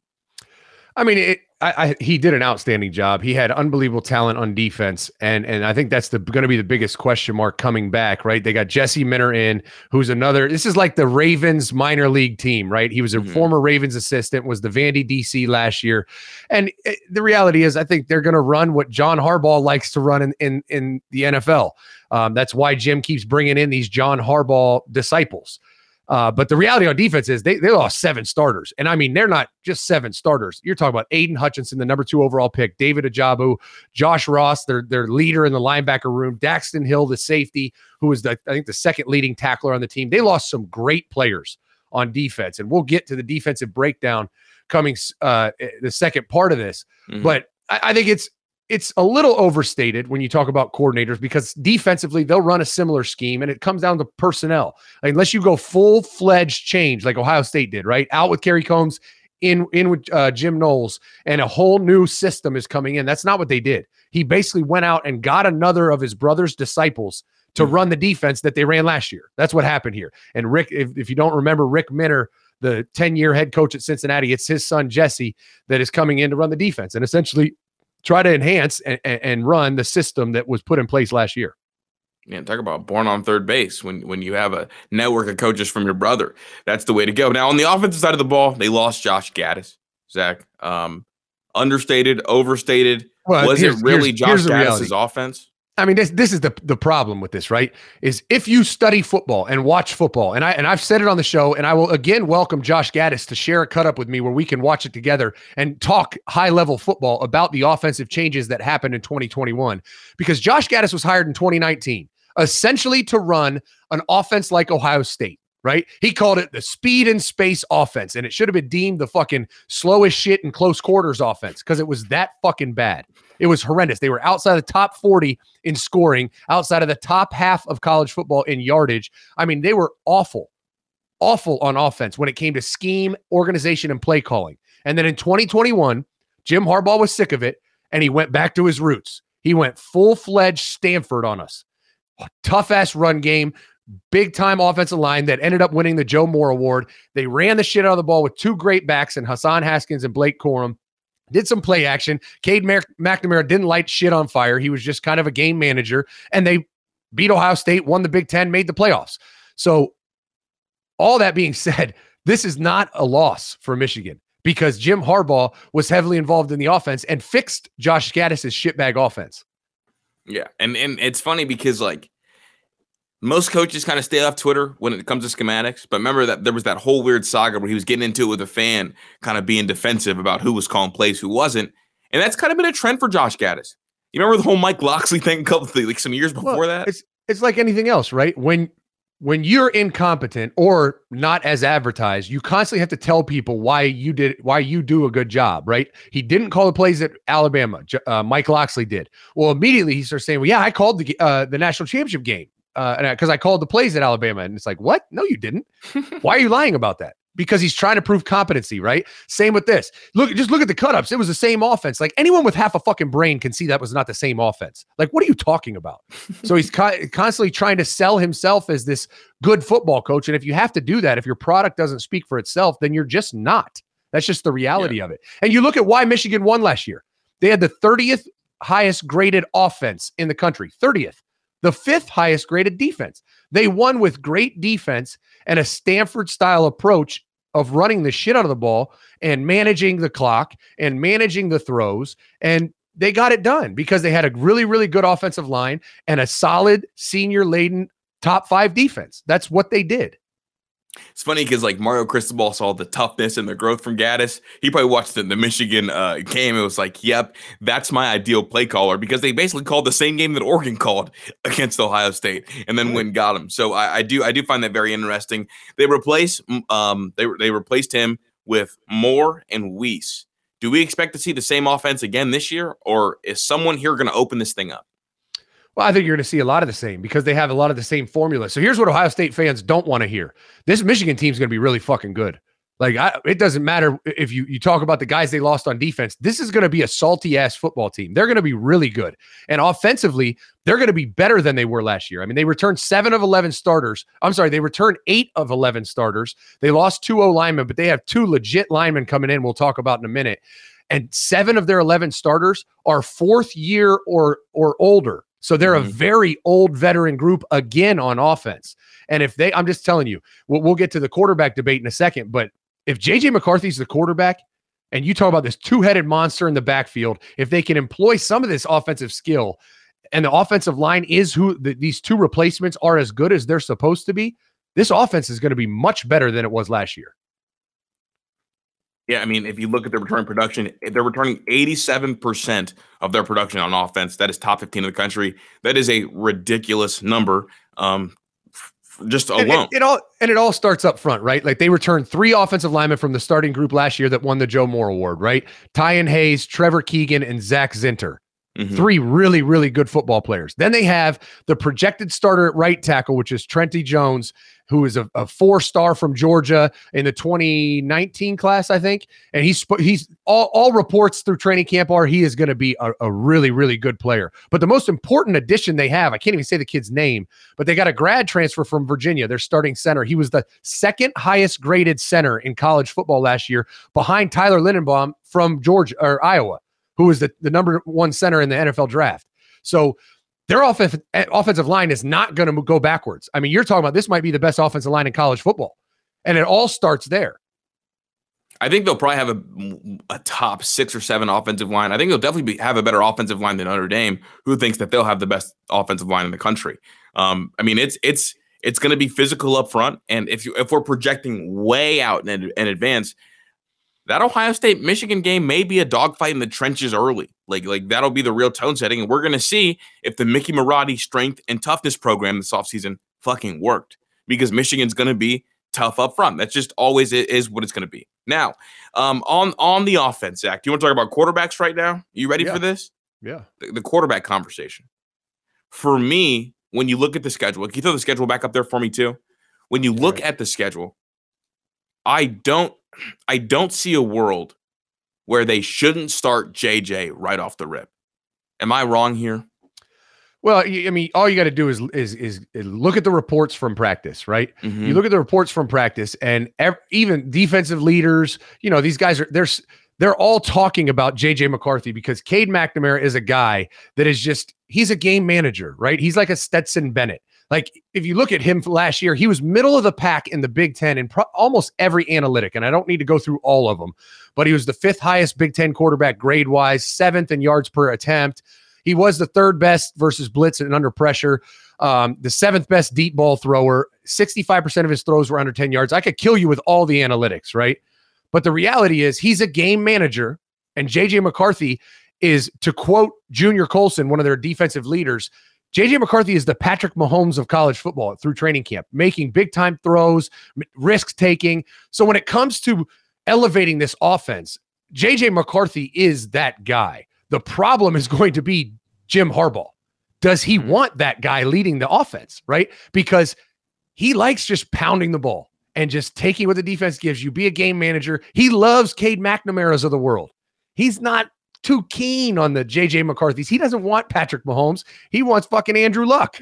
I mean, it, I, I, he did an outstanding job. He had unbelievable talent on defense, and and I think that's the going to be the biggest question mark coming back, right? They got Jesse Minter in, who's another. This is like the Ravens minor league team, right? He was a mm-hmm. former Ravens assistant, was the Vandy D C last year, and it, the reality is, I think they're going to run what John Harbaugh likes to run in in, in the N F L. Um, that's why Jim keeps bringing in these John Harbaugh disciples. Uh, but the reality on defense is they, they lost seven starters. And I mean, they're not just seven starters. You're talking about Aiden Hutchinson, the number two overall pick, David Ajabu, Josh Ross, their, their leader in the linebacker room, Daxton Hill, the safety, who was, the, I think, the second leading tackler on the team. They lost some great players on defense. And we'll get to the defensive breakdown coming uh, the second part of this. Mm-hmm. But I, I think it's, It's a little overstated when you talk about coordinators because defensively they'll run a similar scheme and it comes down to personnel. Like, unless you go full-fledged change like Ohio State did, right? Out with Kerry Combs, in in with uh, Jim Knowles, and a whole new system is coming in. That's not what they did. He basically went out and got another of his brother's disciples to mm-hmm. run the defense that they ran last year. That's what happened here. And Rick, if, if you don't remember Rick Minter, the ten-year head coach at Cincinnati, it's his son Jesse that is coming in to run the defense and essentially try to enhance and, and run the system that was put in place last year. Man, talk about born on third base when, when you have a network of coaches from your brother. That's the way to go. Now, on the offensive side of the ball, they lost Josh Gaddis, Zach. Um, understated, overstated. Well, was it really Josh Gaddis' offense? I mean, this this is the the problem with this, right? Is if you study football and watch football, and I and I've said it on the show, and I will again welcome Josh Gaddis to share a cut up with me where we can watch it together and talk high level football about the offensive changes that happened in twenty twenty-one. Because Josh Gaddis was hired in twenty nineteen, essentially to run an offense like Ohio State. Right? He called it the speed and space offense, and it should have been deemed the fucking slowest shit in close quarters offense because it was that fucking bad. It was horrendous. They were outside the top forty in scoring, outside of the top half of college football in yardage. I mean, they were awful, awful on offense when it came to scheme, organization, and play calling. And then in twenty twenty-one, Jim Harbaugh was sick of it, and he went back to his roots. He went full-fledged Stanford on us. Tough-ass run game. Big-time offensive line that ended up winning the Joe Moore Award. They ran the shit out of the ball with two great backs in Hassan Haskins and Blake Corum. Did some play action. Cade Mac- McNamara didn't light shit on fire. He was just kind of a game manager. And they beat Ohio State, won the Big Ten, made the playoffs. So all that being said, this is not a loss for Michigan because Jim Harbaugh was heavily involved in the offense and fixed Josh Gaddis' shitbag offense. Yeah, and and it's funny because like most coaches kind of stay off Twitter when it comes to schematics, but remember that there was that whole weird saga where he was getting into it with a fan, kind of being defensive about who was calling plays, who wasn't, and that's kind of been a trend for Josh Gaddis. You remember the whole Mike Locksley thing a couple of, like some years before well, that? It's it's like anything else, right? When when you're incompetent or not as advertised, you constantly have to tell people why you did why you do a good job, right? He didn't call the plays at Alabama. Uh, Mike Locksley did. Well, immediately he starts saying, "Well, yeah, I called the uh, the national championship game uh, because I called the plays at Alabama." And it's like, what? No, you didn't. Why are you lying about that? Because he's trying to prove competency, right? Same with this. Look, just look at the cut-ups. It was the same offense. Like anyone with half a fucking brain can see that was not the same offense. Like, what are you talking about? So he's co- constantly trying to sell himself as this good football coach. And if you have to do that, if your product doesn't speak for itself, then you're just not. That's just the reality yeah. of it. And you look at why Michigan won last year. They had the thirtieth highest graded offense in the country, thirtieth. The fifth highest graded defense. They won with great defense and a Stanford-style approach of running the shit out of the ball and managing the clock and managing the throws. And they got it done because they had a really, really good offensive line and a solid senior-laden top five defense. That's what they did. It's funny because like Mario Cristobal saw the toughness and the growth from Gaddis. He probably watched the, the Michigan uh, game. It was like, yep, that's my ideal play caller because they basically called the same game that Oregon called against Ohio State and then went and got him. So I, I do I do find that very interesting. They replace um they they replaced him with Moore and Weiss. Do we expect to see the same offense again this year, or is someone here going to open this thing up? Well, I think you're going to see a lot of the same because they have a lot of the same formula. So here's what Ohio State fans don't want to hear. This Michigan team is going to be really fucking good. Like, I, it doesn't matter if you, you talk about the guys they lost on defense. This is going to be a salty-ass football team. They're going to be really good. And offensively, they're going to be better than they were last year. I mean, they returned seven of eleven starters. I'm sorry, they returned eight of eleven starters. They lost two O-linemen, but they have two legit linemen coming in we'll talk about in a minute. And seven of their eleven starters are fourth year or or older. So they're mm-hmm. a very old veteran group again on offense. And if they, I'm just telling you, we'll, we'll get to the quarterback debate in a second, but if J J McCarthy's the quarterback and you talk about this two-headed monster in the backfield, if they can employ some of this offensive skill and the offensive line is who the, these two replacements are as good as they're supposed to be, this offense is going to be much better than it was last year. Yeah, I mean, if you look at the return production, they're returning eighty-seven percent of their production on offense. That is top fifteen in the country. That is a ridiculous number, um, f- just alone. It, it all and it all starts up front, right? Like they returned three offensive linemen from the starting group last year that won the Joe Moore Award, right? Tyan Hayes, Trevor Keegan, and Zach Zinter. Mm-hmm. Three really, really good football players. Then they have the projected starter at right tackle, which is Trenty Jones, who is a, a four-star from Georgia in the twenty nineteen class, I think. And he's he's all, all reports through training camp are he is going to be a, a really, really good player. But the most important addition they have, I can't even say the kid's name, but they got a grad transfer from Virginia, their starting center. He was the second highest graded center in college football last year behind Tyler Lindenbaum from Georgia or Iowa, who was the, the number one center in the N F L draft. So their off- offensive line is not going to go backwards. I mean, you're talking about this might be the best offensive line in college football, and it all starts there. I think they'll probably have a, a top six or seven offensive line. I think they'll definitely be, have a better offensive line than Notre Dame, who thinks that they'll have the best offensive line in the country. Um, I mean, it's it's it's going to be physical up front, and if you if we're projecting way out in, in advance, that Ohio State-Michigan game may be a dogfight in the trenches early. Like, like that'll be the real tone setting. And we're going to see if the Mickey Marotti strength and toughness program this offseason fucking worked. Because Michigan's going to be tough up front. That's just always is what it's going to be. Now, um, on, on the offense, Zach, do you want to talk about quarterbacks right now? You ready yeah. for this? Yeah. The, the quarterback conversation. For me, when you look at the schedule, can you throw the schedule back up there for me too? When you look right. at the schedule, I don't, I don't see a world where they shouldn't start J J right off the rip. Am I wrong here? Well, I mean, all you got to do is, is is look at the reports from practice, right? Mm-hmm. You look at the reports from practice, and ev- even defensive leaders, you know, these guys are there's they're all talking about J J McCarthy because Cade McNamara is a guy that is just, he's a game manager, right? He's like a Stetson Bennett. Like, if you look at him last year, he was middle of the pack in the Big Ten in pro- almost every analytic, and I don't need to go through all of them, but he was the fifth highest Big Ten quarterback grade-wise, seventh in yards per attempt. He was the third best versus blitz and under pressure, um, the seventh best deep ball thrower. sixty-five percent of his throws were under ten yards. I could kill you with all the analytics, right? But the reality is he's a game manager, and J J McCarthy is, to quote Junior Colson, one of their defensive leaders, J J McCarthy is the Patrick Mahomes of college football through training camp, making big-time throws, risk-taking. So when it comes to elevating this offense, J J McCarthy is that guy. The problem is going to be Jim Harbaugh. Does he want that guy leading the offense, right? Because he likes just pounding the ball and just taking what the defense gives you, be a game manager. He loves Cade McNamara's of the world. He's not too keen on the J J McCarthy's. He doesn't want Patrick Mahomes. He wants fucking Andrew Luck.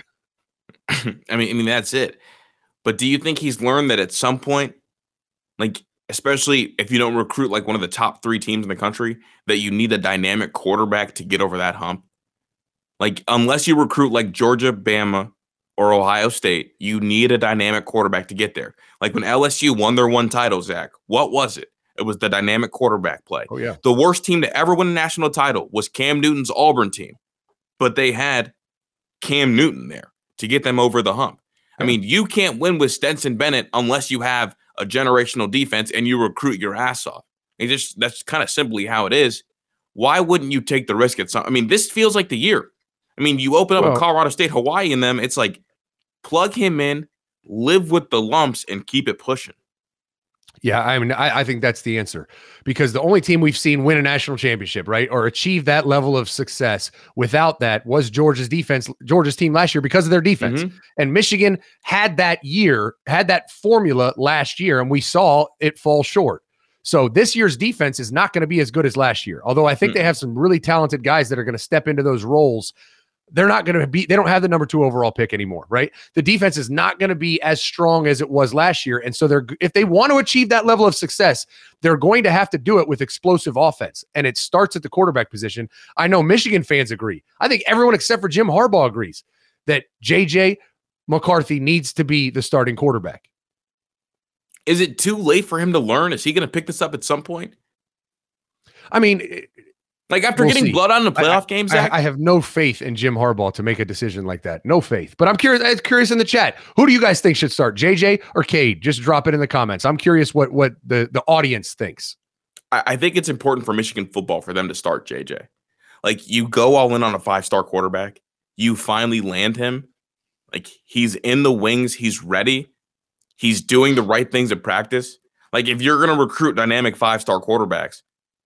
I mean, I mean, that's it. But do you think he's learned that at some point, like, especially if you don't recruit like one of the top three teams in the country, that you need a dynamic quarterback to get over that hump? Like, unless you recruit like Georgia, Bama, or Ohio State, you need a dynamic quarterback to get there. Like when L S U won their one title, Zach, what was it? It was the dynamic quarterback play. Oh, yeah. The worst team to ever win a national title was Cam Newton's Auburn team, but they had Cam Newton there to get them over the hump. I mean, you can't win with Stetson Bennett unless you have a generational defense and you recruit your ass off. It just that's kind of simply how it is. Why wouldn't you take the risk at some? I mean, this feels like the year. I mean, you open up well, a Colorado State, Hawaii in them. It's like plug him in, live with the lumps, and keep it pushing. Yeah, I mean, I, I think that's the answer, because the only team we've seen win a national championship, right, or achieve that level of success without that was Georgia's defense, Georgia's team last year, because of their defense. Mm-hmm. And Michigan had that year, had that formula last year, and we saw it fall short. So this year's defense is not going to be as good as last year, although I think mm-hmm. they have some really talented guys that are going to step into those roles. They're not going to be, they don't have the number two overall pick anymore, right? The defense is not going to be as strong as it was last year. And so they're, if they want to achieve that level of success, they're going to have to do it with explosive offense. And it starts at the quarterback position. I know Michigan fans agree. I think everyone except for Jim Harbaugh agrees that J J McCarthy needs to be the starting quarterback. Is it too late for him to learn? Is he going to pick this up at some point? I mean, it, Like after we'll getting see. blood on the playoff I, game, Zach? I, I have no faith in Jim Harbaugh to make a decision like that. No faith. But I'm curious. I'm curious in the chat. Who do you guys think should start, J J or Cade? Just drop it in the comments. I'm curious what what the, the audience thinks. I, I think it's important for Michigan football for them to start J J. Like you go all in on a five-star quarterback. You finally land him. Like he's in the wings. He's ready. He's doing the right things at practice. Like if you're going to recruit dynamic five-star quarterbacks,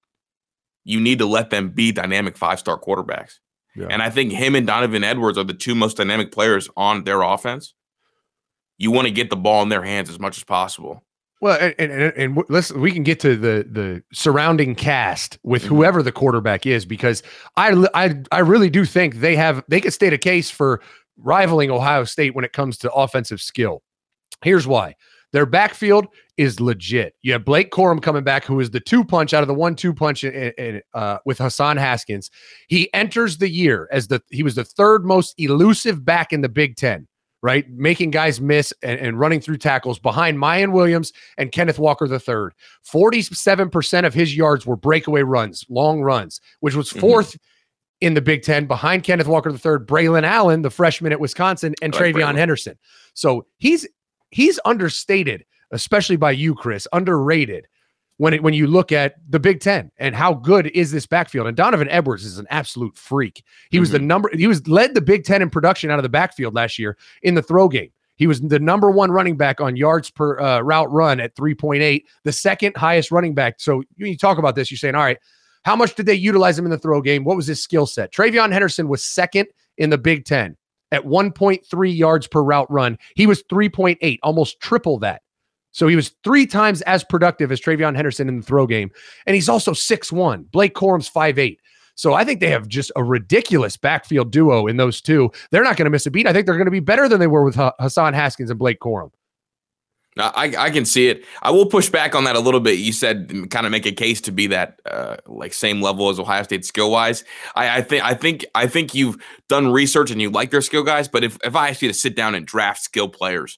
you need to let them be dynamic five-star quarterbacks. Yeah. And I think him and Donovan Edwards are the two most dynamic players on their offense. You want to get the ball in their hands as much as possible. Well, and and, and, and let's we can get to the the surrounding cast with mm-hmm. whoever the quarterback is, because I, I I really do think they have they could state a case for rivaling Ohio State when it comes to offensive skill. Here's why. Their backfield is legit. You have Blake Corum coming back, who is the two punch out of the one two punch in, in, uh, with Hassan Haskins. He enters the year as the he was the third most elusive back in the Big Ten, right? Making guys miss and, and running through tackles behind Mayan Williams and Kenneth Walker the third. forty-seven percent of his yards were breakaway runs, long runs, which was fourth mm-hmm. in the Big Ten behind Kenneth Walker the third, Braylon Allen, the freshman at Wisconsin, and like TreVeyon Henderson. So he's he's understated, especially by you, Chris, underrated when it, when you look at the Big Ten and how good is this backfield. And Donovan Edwards is an absolute freak. He mm-hmm. was the number, he was led the Big Ten in production out of the backfield last year in the throw game. He was the number one running back on yards per uh, route run at three point eight, the second highest running back. So when you talk about this, you're saying, all right, how much did they utilize him in the throw game? What was his skill set? TreVeyon Henderson was second in the Big Ten at one point three yards per route run. He was three point eight, almost triple that. So he was three times as productive as TreVeyon Henderson in the throw game. And he's also six one. Blake Corum's five eight. So I think they have just a ridiculous backfield duo in those two. They're not going to miss a beat. I think they're going to be better than they were with H- Hassan Haskins and Blake Corum. I, I can see it. I will push back on that a little bit. You said kind of make a case to be that uh, like same level as Ohio State skill wise. I, I think I think I think you've done research and you like their skill guys. But if, if I ask you to sit down and draft skill players,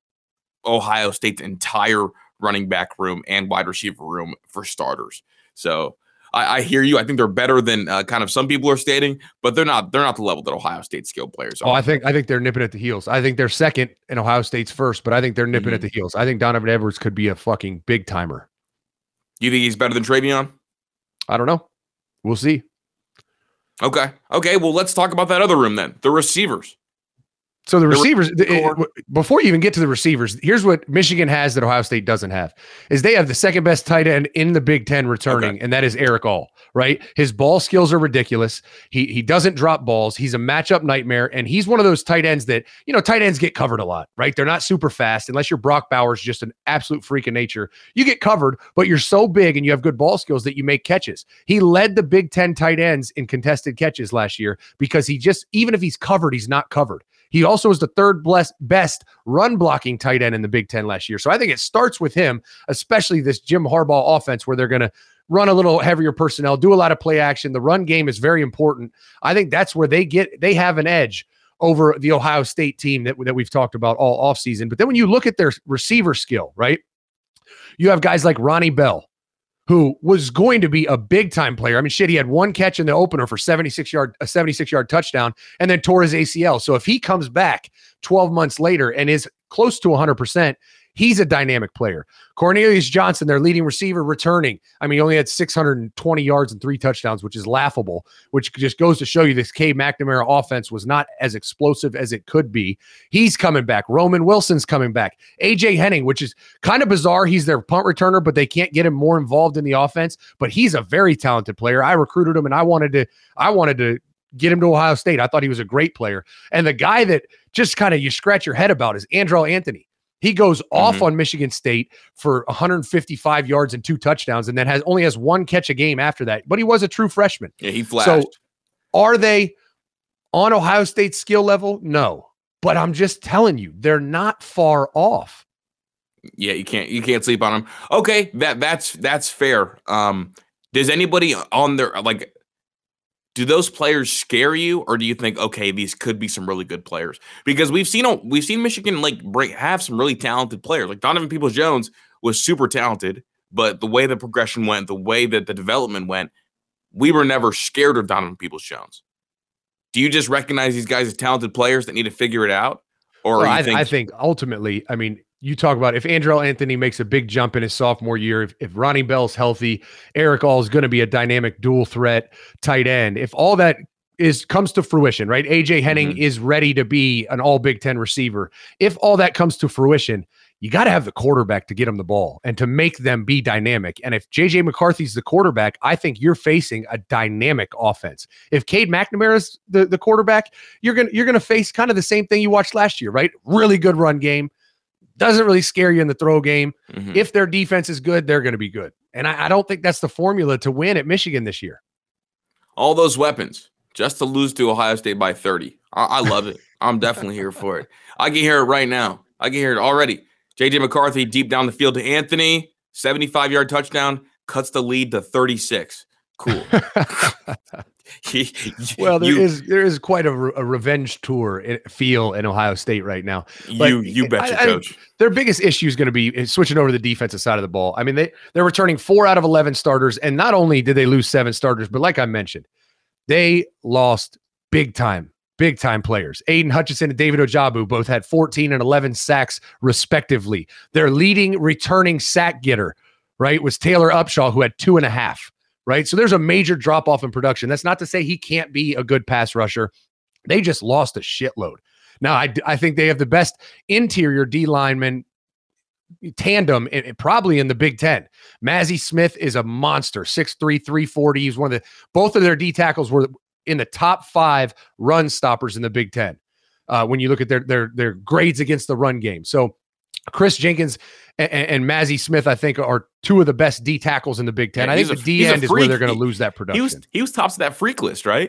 Ohio State's entire running back room and wide receiver room for starters. So I, I hear you. I think they're better than uh, kind of some people are stating, but they're not. They're not the level that Ohio State skill players are. Oh, I think I think they're nipping at the heels. I think they're second and Ohio State's first, but I think they're nipping mm-hmm. at the heels. I think Donovan Edwards could be a fucking big timer. You think he's better than Travion? I don't know. We'll see. Okay. Okay. Well, let's talk about that other room then. The receivers. So the receivers, it, before you even get to the receivers, here's what Michigan has that Ohio State doesn't have, is they have the second best tight end in the Big Ten returning, okay. and that is Eric All, right? His ball skills are ridiculous. He he doesn't drop balls. He's a matchup nightmare, and he's one of those tight ends that, you know, tight ends get covered a lot, right? They're not super fast unless you're Brock Bowers, just an absolute freak of nature. You get covered, but you're so big and you have good ball skills that you make catches. He led the Big Ten tight ends in contested catches last year because he just, even if he's covered, he's not covered. He also was the third best run blocking tight end in the Big Ten last year. So I think it starts with him, especially this Jim Harbaugh offense where they're going to run a little heavier personnel, do a lot of play action. The run game is very important. I think that's where they get, they have an edge over the Ohio State team that, that we've talked about all offseason. But then when you look at their receiver skill, right, you have guys like Ronnie Bell, who was going to be a big time player. I mean, shit, he had one catch in the opener for seventy-six yard, a seventy-six yard touchdown, and then tore his A C L. So if he comes back twelve months later and is close to one hundred percent, he's a dynamic player. Cornelius Johnson, their leading receiver, returning. I mean, he only had six hundred twenty yards and three touchdowns, which is laughable, which just goes to show you this Cade McNamara offense was not as explosive as it could be. He's coming back. Roman Wilson's coming back. A J Henning, which is kind of bizarre. He's their punt returner, but they can't get him more involved in the offense. But he's a very talented player. I recruited him, and I wanted to, I wanted to get him to Ohio State. I thought he was a great player. And the guy that just kind of you scratch your head about is Andrell Anthony. He goes off mm-hmm. on Michigan State for one hundred fifty-five yards and two touchdowns, and then has only has one catch a game after that. But he was a true freshman. Yeah, he flashed. So are they on Ohio State's skill level? No. But I'm just telling you, they're not far off. Yeah, you can't you can't sleep on them. Okay, that that's that's fair. Um, does anybody on their like? Do those players scare you, or do you think, okay, these could be some really good players? Because we've seen we've seen Michigan like break, have some really talented players. Like Donovan Peoples-Jones was super talented, but the way the progression went, the way that the development went, we were never scared of Donovan Peoples-Jones. Do you just recognize these guys as talented players that need to figure it out, or well, you I, think- I think ultimately, I mean. You talk about if Andrell Anthony makes a big jump in his sophomore year, if, if Ronnie Bell's healthy, Eric All is going to be a dynamic dual threat tight end. If all that is comes to fruition, right? A J Henning mm-hmm. is ready to be an all Big Ten receiver. If all that comes to fruition, you got to have the quarterback to get him the ball and to make them be dynamic. And if J J McCarthy's the quarterback, I think you're facing a dynamic offense. If Cade McNamara's the, the quarterback, you're going you're going to face kind of the same thing you watched last year, right? Really good run game. Doesn't really scare you in the throw game. Mm-hmm. If their defense is good, they're going to be good. And I, I don't think that's the formula to win at Michigan this year. All those weapons just to lose to Ohio State by thirty. I, I love it. I'm definitely here for it. I can hear it right now. I can hear it already. J J McCarthy deep down the field to Anthony, seventy-five yard touchdown, cuts the lead to thirty-six. Cool. he, well, there you, is there is quite a, a revenge tour in, feel in Ohio State right now. But you you bet your coach. I, their biggest issue is going to be switching over to the defensive side of the ball. I mean, they they're returning four out of eleven starters, and not only did they lose seven starters, but like I mentioned, they lost big time, big time players. Aiden Hutchinson and David Ojabu both had fourteen and eleven sacks respectively. Their leading returning sack getter, right, was Taylor Upshaw, who had two and a half. Right. So there's a major drop off in production. That's not to say he can't be a good pass rusher. They just lost a shitload. Now, I, I think they have the best interior D lineman tandem in, probably in the Big Ten. Mazi Smith is a monster, six three, three forty. He's one of the, both of their D tackles were in the top five run stoppers in the Big Ten. Uh, when you look at their, their, their grades against the run game. So Chris Jenkins and, and Mazi Smith, I think, are two of the best D tackles in the Big Ten. Yeah, I think the D end is where they're going to lose that production. He was, he was tops of that freak list, right?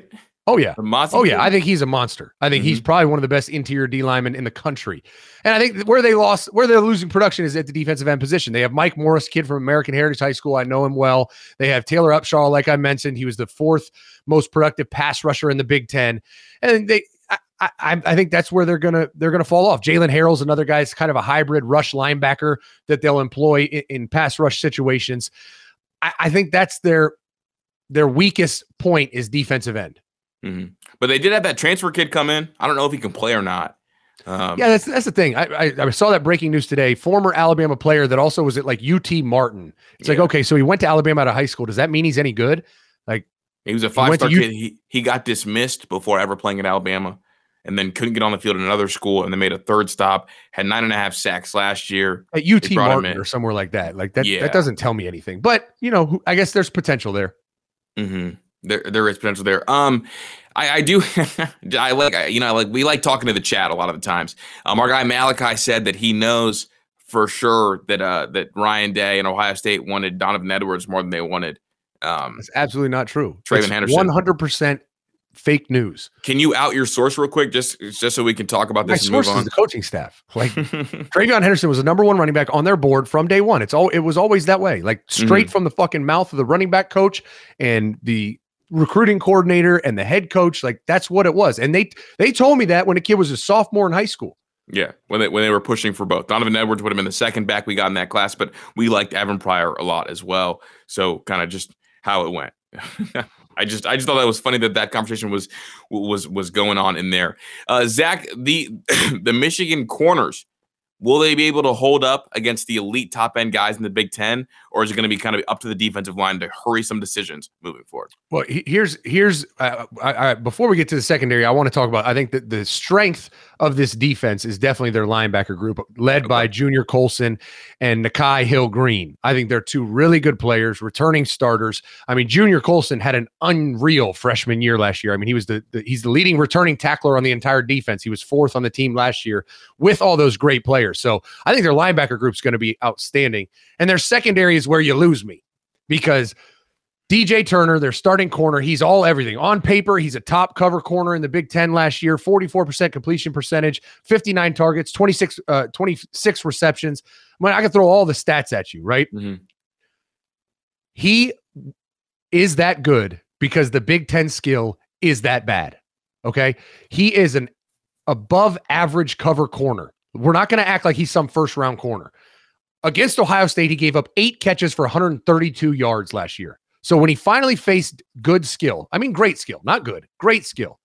Oh, yeah. The oh, yeah. I think he's a monster. I think mm-hmm. he's probably one of the best interior D linemen in the country. And I think where they lost, where they're losing production is at the defensive end position. They have Mike Morris, kid from American Heritage High School. I know him well. They have Taylor Upshaw, like I mentioned. He was the fourth most productive pass rusher in the Big Ten. And they, I, I, I think that's where they're gonna they're gonna fall off. Jalen Harrell's another guy. It's kind of a hybrid rush linebacker that they'll employ in, in pass rush situations. I, I think that's their their weakest point is defensive end. Mm-hmm. But they did have that transfer kid come in. I don't know if he can play or not. Um, yeah, that's that's the thing. I, I I saw that breaking news today. Former Alabama player that also was at like U T Martin. It's yeah. like, okay, so he went to Alabama out of high school. Does that mean he's any good? Like he was a five-star kid. He he got dismissed before ever playing at Alabama, and then couldn't get on the field in another school, and then made a third stop. Had nine and a half sacks last year at U T Martin or somewhere like that. Like that. Yeah. That doesn't tell me anything. But you know, I guess there's potential there. Mm-hmm. There there is potential there. Um. I, I do. I like, you know, like we like talking to the chat a lot of the times. Um, our guy Malachi said that he knows for sure that uh, that Ryan Day and Ohio State wanted Donovan Edwards more than they wanted. Um, That's absolutely not true. TreVeyon Henderson, one hundred percent fake news. Can you out your source real quick, just just so we can talk about this? My and source move on? is the coaching staff. Like TreVeyon Henderson was the number one running back on their board from day one. It's all. It was always that way. Like straight mm-hmm. from the fucking mouth of the running back coach and the recruiting coordinator and the head coach. Like that's what it was. And they they told me that when a kid was a sophomore in high school. Yeah, when they when they were pushing for both. Donovan Edwards would have been the second back we got in that class, but we liked Evan Pryor a lot as well. So kind of just how it went. I just I just thought that was funny that that conversation was was was going on in there. Uh, Zach, the the Michigan corners, will they be able to hold up against the elite top end guys in the Big Ten, or is it going to be kind of up to the defensive line to hurry some decisions moving forward? Well, here's here's uh, I, I, before we get to the secondary, I want to talk about. I think that the strength of this defense is definitely their linebacker group, led okay. by Junior Colson and Nakai Hill-Green. I think they're two really good players, returning starters. I mean, Junior Colson had an unreal freshman year last year. I mean, he was the, the he's the leading returning tackler on the entire defense. He was fourth on the team last year with all those great players. So I think their linebacker group is going to be outstanding, and their secondary is where you lose me because D J Turner, their starting corner, he's all everything. On paper, he's a top cover corner in the Big Ten last year, forty-four percent completion percentage, fifty-nine targets, twenty-six, uh, twenty-six receptions. I mean, I can throw all the stats at you, right? Mm-hmm. He is that good because the Big Ten skill is that bad, okay? He is an above average cover corner. We're not going to act like he's some first-round corner. Against Ohio State, he gave up eight catches for one hundred thirty-two yards last year. So when he finally faced good skill, I mean, great skill, not good, great skill,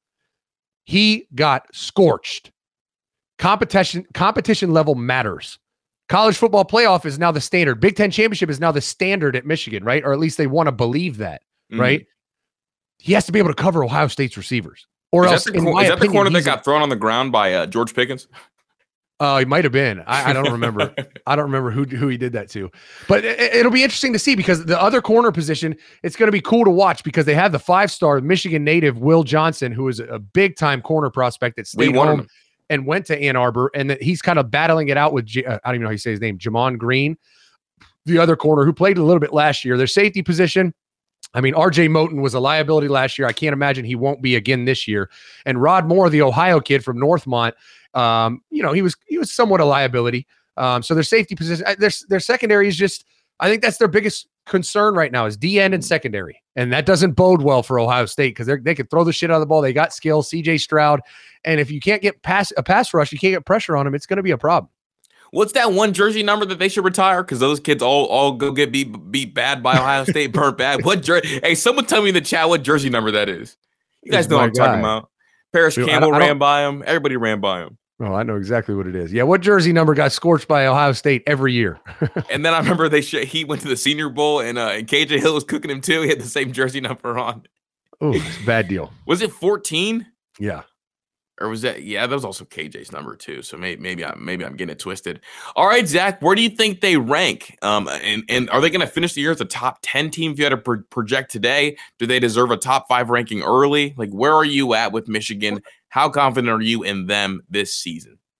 he got scorched. Competition, competition level matters. College football playoff is now the standard. Big Ten championship is now the standard at Michigan, right? Or at least they want to believe that, mm-hmm. right? He has to be able to cover Ohio State's receivers. Or is else, that the, in is my that opinion, the corner that got thrown on the ground by uh, George Pickens? Uh, he might have been. I, I don't remember. I don't remember who who he did that to. But it, it'll be interesting to see because the other corner position, it's going to be cool to watch because they have the five-star Michigan native Will Johnson, who is a big-time corner prospect that stayed home him. and went to Ann Arbor, and that he's kind of battling it out with, J- uh, I don't even know how you say his name, Jamon Green, the other corner who played a little bit last year. Their safety position, I mean, R J Moten was a liability last year. I can't imagine he won't be again this year. And Rod Moore, the Ohio kid from Northmont, Um, you know, he was he was somewhat a liability. Um, so their safety position, their their secondary is just, I think that's their biggest concern right now is D end and secondary, and that doesn't bode well for Ohio State because they they can throw the shit out of the ball. They got skill, C J Stroud, and if you can't get pass a pass rush, you can't get pressure on them. It's going to be a problem. What's that one jersey number that they should retire? Because those kids all all go get beat beat bad by Ohio State, burnt bad. What jersey? Hey, someone tell me in the chat what jersey number that is. You guys know what I'm guy. talking about. Paris Dude, Campbell I don't, I don't, ran by him. Everybody ran by him. Oh, I know exactly what it is. Yeah, what jersey number got scorched by Ohio State every year? And then I remember they sh- he went to the Senior Bowl, and, uh, and K J Hill was cooking him too. He had the same jersey number on. Oh, bad deal. Was it fourteen? Yeah. Or was that? Yeah, that was also K J's number too. So maybe maybe I'm maybe I'm getting it twisted. All right, Zach, where do you think they rank? Um, and and are they going to finish the year as a top ten team? If you had to pro- project today, do they deserve a top five ranking early? Like, where are you at with Michigan? How confident are you in them this season?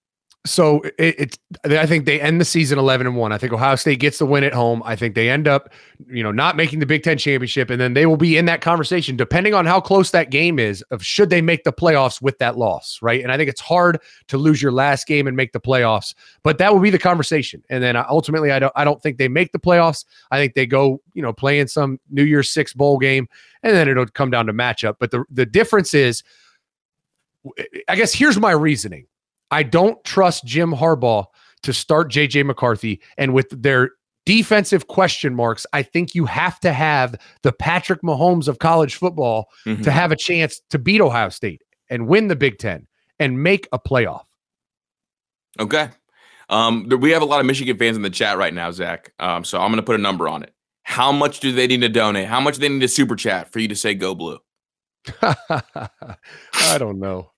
So it, it's, I think they end the season eleven and one. I think Ohio State gets the win at home. I think they end up, you know, not making the Big Ten championship, and then they will be in that conversation depending on how close that game is of should they make the playoffs with that loss, right? And I think it's hard to lose your last game and make the playoffs, but that will be the conversation. And then ultimately, I don't, I don't think they make the playoffs. I think they go, you know, play in some New Year's Six bowl game, and then it'll come down to matchup. But the the difference is, I guess here's my reasoning. I don't trust Jim Harbaugh to start J J McCarthy. And with their defensive question marks, I think you have to have the Patrick Mahomes of college football mm-hmm. to have a chance to beat Ohio State and win the Big Ten and make a playoff. Okay. Um, we have a lot of Michigan fans in the chat right now, Zach. Um, so I'm going to put a number on it. How much do they need to donate? How much do they need to super chat for you to say go blue? I don't know.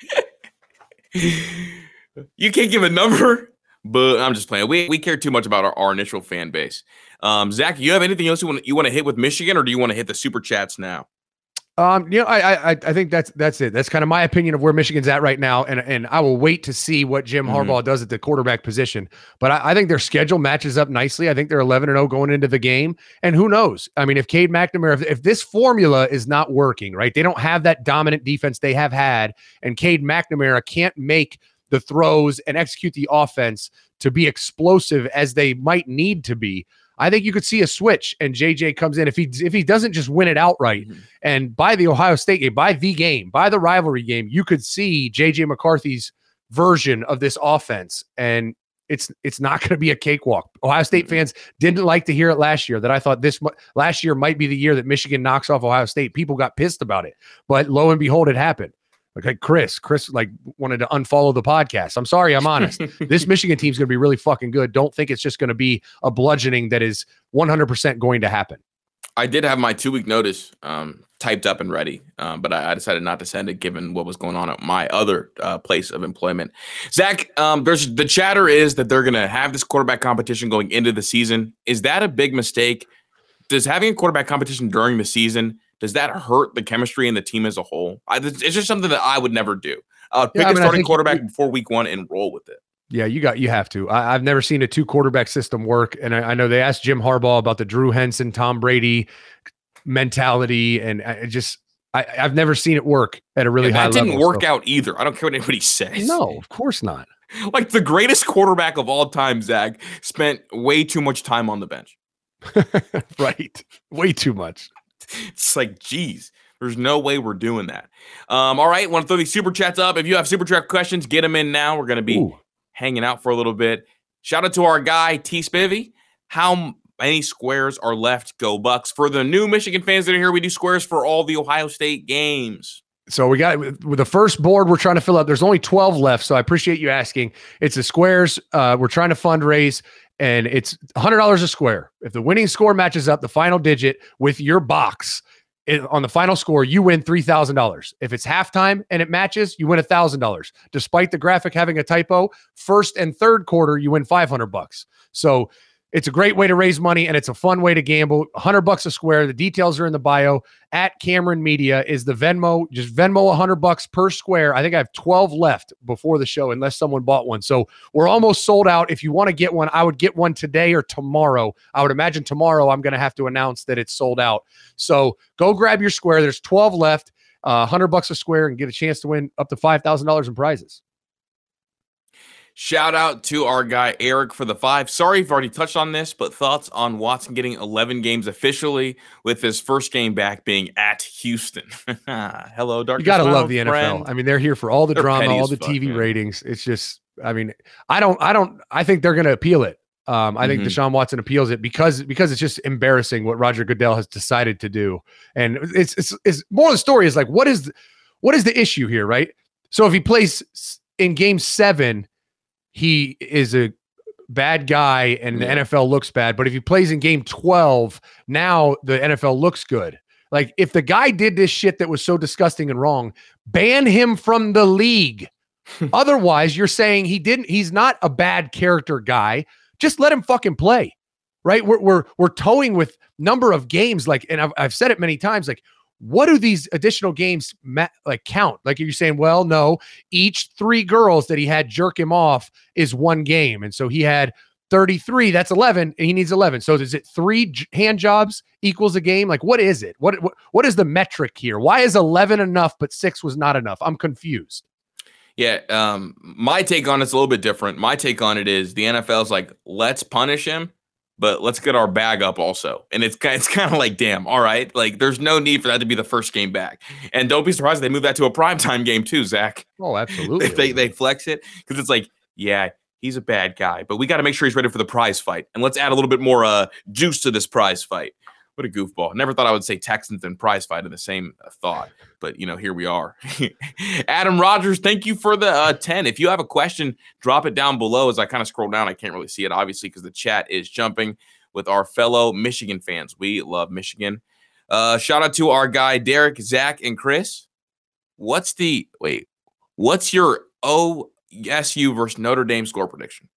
You can't give a number, but I'm just playing. We we care too much about our, our initial fan base. Um, Zach, you have anything else you want you want to hit with Michigan, or do you want to hit the super chats now? Um, you know, I I I think that's that's it. That's kind of my opinion of where Michigan's at right now, and and I will wait to see what Jim mm-hmm. Harbaugh does at the quarterback position. But I, I think their schedule matches up nicely. I think they're eleven and oh going into the game, and who knows? I mean, if Cade McNamara, if, if this formula is not working, right? They don't have that dominant defense they have had, and Cade McNamara can't make the throws and execute the offense to be explosive as they might need to be. I think you could see a switch and J J comes in if he if he doesn't just win it outright. Mm-hmm. And by the Ohio State game, by the game, by the rivalry game, you could see J J McCarthy's version of this offense, and it's it's not going to be a cakewalk. Ohio State mm-hmm. fans didn't like to hear it last year. That I thought this last year might be the year that Michigan knocks off Ohio State. People got pissed about it, but lo and behold, it happened. Like Chris, Chris like wanted to unfollow the podcast. I'm sorry, I'm honest. This Michigan team's going to be really fucking good. Don't think it's just going to be a bludgeoning that is one hundred percent going to happen. I did have my two week notice um, typed up and ready, um, but I, I decided not to send it given what was going on at my other uh, place of employment. Zach, um, there's the chatter is that they're going to have this quarterback competition going into the season. Is that a big mistake? Does having a quarterback competition during the season, does that hurt the chemistry and the team as a whole? I, it's just something that I would never do. Uh, pick yeah, I mean, a starting quarterback you, before week one and roll with it. Yeah, you got you have to. I, I've never seen a two quarterback system work, and I, I know they asked Jim Harbaugh about the Drew Henson, Tom Brady mentality, and I just I, I've never seen it work at a really yeah, high level. That didn't work so. out either. I don't care what anybody says. No, of course not. Like the greatest quarterback of all time, Zach, spent way too much time on the bench. Right, way too much. It's like, geez, there's no way we're doing that. Um, all right, want to throw these super chats up. If you have super chat questions, get them in now. We're going to be Ooh. hanging out for a little bit. Shout out to our guy, T Spivvy. How many squares are left? Go Bucks. For the new Michigan fans that are here, we do squares for all the Ohio State games. So we got with the first board we're trying to fill up. There's only twelve left, so I appreciate you asking. It's the squares. Uh, we're trying to fundraise. And it's one hundred dollars a square. If the winning score matches up the final digit with your box it, on the final score, you win three thousand dollars. If it's halftime and it matches, you win one thousand dollars. Despite the graphic having a typo, first and third quarter, you win five hundred bucks. So it's a great way to raise money, and it's a fun way to gamble. one hundred bucks a square. The details are in the bio. At Cameron Media is the Venmo. Just Venmo one hundred bucks per square. I think I have twelve left before the show, unless someone bought one. So we're almost sold out. If you want to get one, I would get one today or tomorrow. I would imagine tomorrow I'm going to have to announce that it's sold out. So go grab your square. There's twelve left. Uh, one hundred bucks a square, and get a chance to win up to five thousand dollars in prizes. Shout out to our guy, Eric, for the five. Sorry if I've already touched on this, but thoughts on Watson getting eleven games officially with his first game back being at Houston. Hello, Dark. You got to love the friend. N F L. I mean, they're here for all the they're drama, all the fuck, T V man. ratings. It's just, I mean, I don't, I don't, I think they're going to appeal it. Um, I think mm-hmm. Deshaun Watson appeals it because, because it's just embarrassing what Roger Goodell has decided to do. And it's, it's, it's more of the story is like, what is, what is the issue here? Right. So if he plays in game seven, he is a bad guy and the yeah. N F L looks bad. But if he plays in game twelve, now the N F L looks good. Like if the guy did this shit that was so disgusting and wrong, ban him from the league. Otherwise, you're saying he didn't, he's not a bad character guy. Just let him fucking play. Right. We're, we're, we're towing with number of games. Like, and I've, I've said it many times, like what do these additional games ma- like count? Like you're saying, well, no, each three girls that he had jerk him off is one game. And so he had thirty-three, that's eleven, and he needs eleven. So is it three j- hand jobs equals a game? Like, what is it? What, what What is the metric here? Why is eleven enough, but six was not enough? I'm confused. Yeah, um, my take on it's a little bit different. My take on it is the N F L's like, let's punish him, but let's get our bag up also. And it's, it's kind of like, damn, all right. Like, there's no need for that to be the first game back. And don't be surprised if they move that to a primetime game too, Zach. Oh, absolutely. If they, they flex it, because it's like, yeah, he's a bad guy, but we got to make sure he's ready for the prize fight. And let's add a little bit more uh, juice to this prize fight. What a goofball. Never thought I would say Texans and prize fight in the same uh, thought, but you know, here we are. Adam Rogers, thank you for the uh, ten. If you have a question, drop it down below. As I kind of scroll down, I can't really see it, obviously, because the chat is jumping with our fellow Michigan fans. We love Michigan. Uh, shout out to our guy, Derek, Zach, and Chris. What's the, wait, what's your O S U versus Notre Dame score prediction?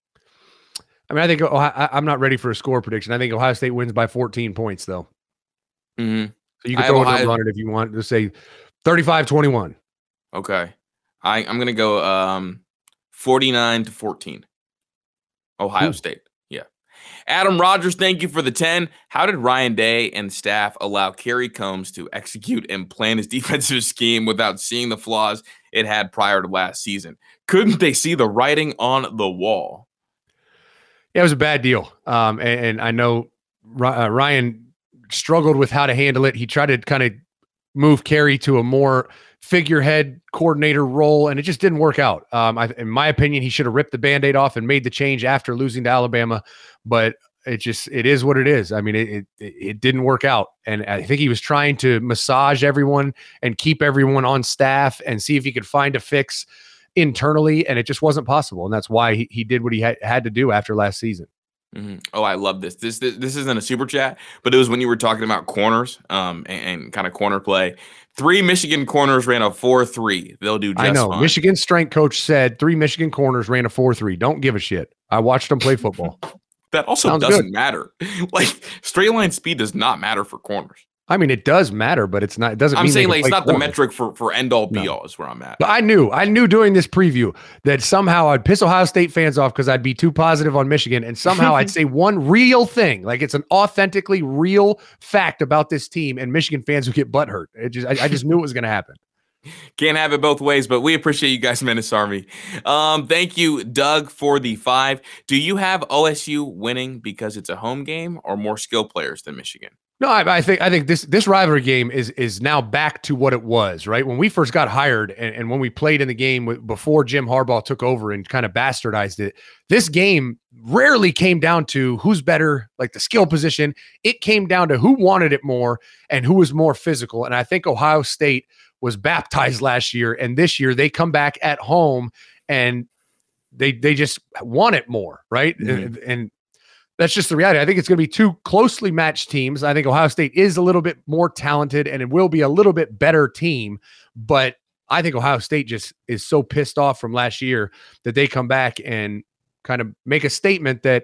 I mean, I think Ohio, I'm not ready for a score prediction. I think Ohio State wins by fourteen points, though. Mm-hmm. So you can throw a number on it if you want to say thirty-five twenty-one. Okay. I, I'm going to go um, forty-nine to fourteen. Ohio Ooh. State. Yeah. Adam Rogers, thank you for the ten. How did Ryan Day and staff allow Kerry Combs to execute and plan his defensive scheme without seeing the flaws it had prior to last season? Couldn't they see the writing on the wall? Yeah, it was a bad deal. Um, and, and I know uh, Ryan struggled with how to handle it. He tried to kind of move Kerry to a more figurehead coordinator role, and it just didn't work out. Um, I, in my opinion, he should have ripped the Band-Aid off and made the change after losing to Alabama, but it just, it is what it is. I mean, it, it, it didn't work out. And I think he was trying to massage everyone and keep everyone on staff and see if he could find a fix internally, and it just wasn't possible. And that's why he, he did what he ha- had to do after last season. Mm-hmm. Oh, I love this. This, this. This isn't a super chat, but it was when you were talking about corners um, and, and kind of corner play. Three Michigan corners ran a four three. They'll do just I know. fine. Michigan's strength coach said three Michigan corners ran a four three. Don't give a shit. I watched them play football. That also Sounds doesn't good. matter. Like, straight line speed does not matter for corners. I mean, it does matter, but it's not. It doesn't. I'm mean saying like it's not corner. the metric for for end all be No. all is where I'm at. But I knew, I knew during this preview that somehow I'd piss Ohio State fans off because I'd be too positive on Michigan, and somehow I'd say one real thing, like it's an authentically real fact about this team, and Michigan fans would get butthurt. It just, I, I just knew it was going to happen. Can't have it both ways, but we appreciate you guys, Menace Army. Um, thank you, Doug, for the five. Do you have O S U winning because it's a home game or more skill players than Michigan? No, I, I think I think this this rivalry game is is now back to what it was, right? When we first got hired and, and when we played in the game with, before Jim Harbaugh took over and kind of bastardized it, this game rarely came down to who's better, like the skill position. It came down to who wanted it more and who was more physical. And I think Ohio State was baptized last year, and this year they come back at home and they they just want it more, right? Mm-hmm. And, and that's just the reality. I think it's going to be two closely matched teams. I think Ohio State is a little bit more talented and it will be a little bit better team, but I think Ohio State just is so pissed off from last year that they come back and kind of make a statement that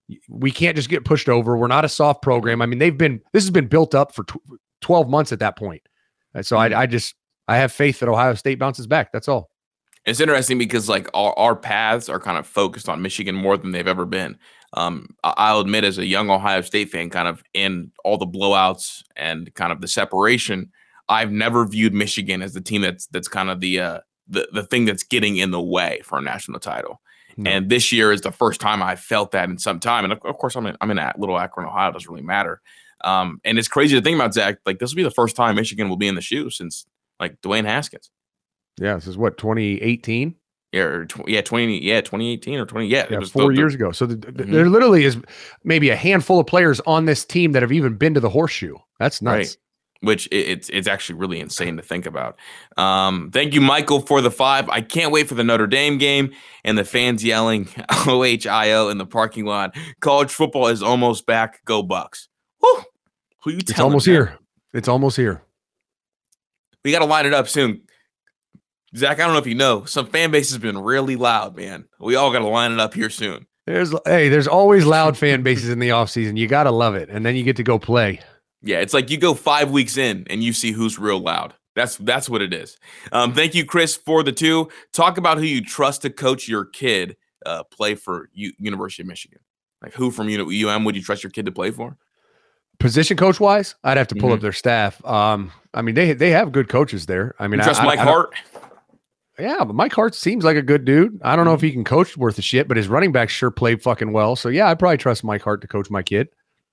we can't just get pushed over. We're not a soft program. I mean, they've been, this has been built up for twelve months at that point. And so I, I just, I have faith that Ohio State bounces back. That's all. It's interesting because like our, our paths are kind of focused on Michigan more than they've ever been. Um, I'll admit, as a young Ohio State fan, kind of in all the blowouts and kind of the separation, I've never viewed Michigan as the team that's that's kind of the uh, the the thing that's getting in the way for a national title. No. And this year is the first time I felt that in some time. And of, of course, I'm in I'm in little Akron, Ohio. It doesn't really matter. Um, and it's crazy to think about, Zach. Like this will be the first time Michigan will be in the shoe since like Dwayne Haskins. Yeah, this is what, twenty eighteen. Yeah, or tw- yeah, twenty, yeah, twenty eighteen or twenty, yeah, yeah it was four the, years the, ago. So the, the, mm-hmm. there literally is maybe a handful of players on this team that have even been to the horseshoe. That's nuts. Right. Which it, it's it's actually really insane to think about. Um, thank you, Michael, for the five. I can't wait for the Notre Dame game and the fans yelling O H I O in the parking lot. College football is almost back. Go Bucks! Woo! Who you It's almost man? here. It's almost here. We got to line it up soon. Zach, I don't know if you know, some fan base has been really loud, man. We all got to line it up here soon. There's hey, there's always loud fan bases in the offseason. You got to love it. And then you get to go play. Yeah, it's like you go five weeks in and you see who's real loud. That's that's what it is. Um, thank you, Chris, for the two. Talk about who you trust to coach your kid uh, play for U- University of Michigan. Like who from U M would you trust your kid to play for? Position coach wise, I'd have to pull mm-hmm. up their staff. Um, I mean, they they have good coaches there. I mean, you trust I, Mike I, I Hart? Yeah, but Mike Hart seems like a good dude. I don't know if he can coach worth a shit, but his running back sure played fucking well. So yeah, I'd probably trust Mike Hart to coach my kid.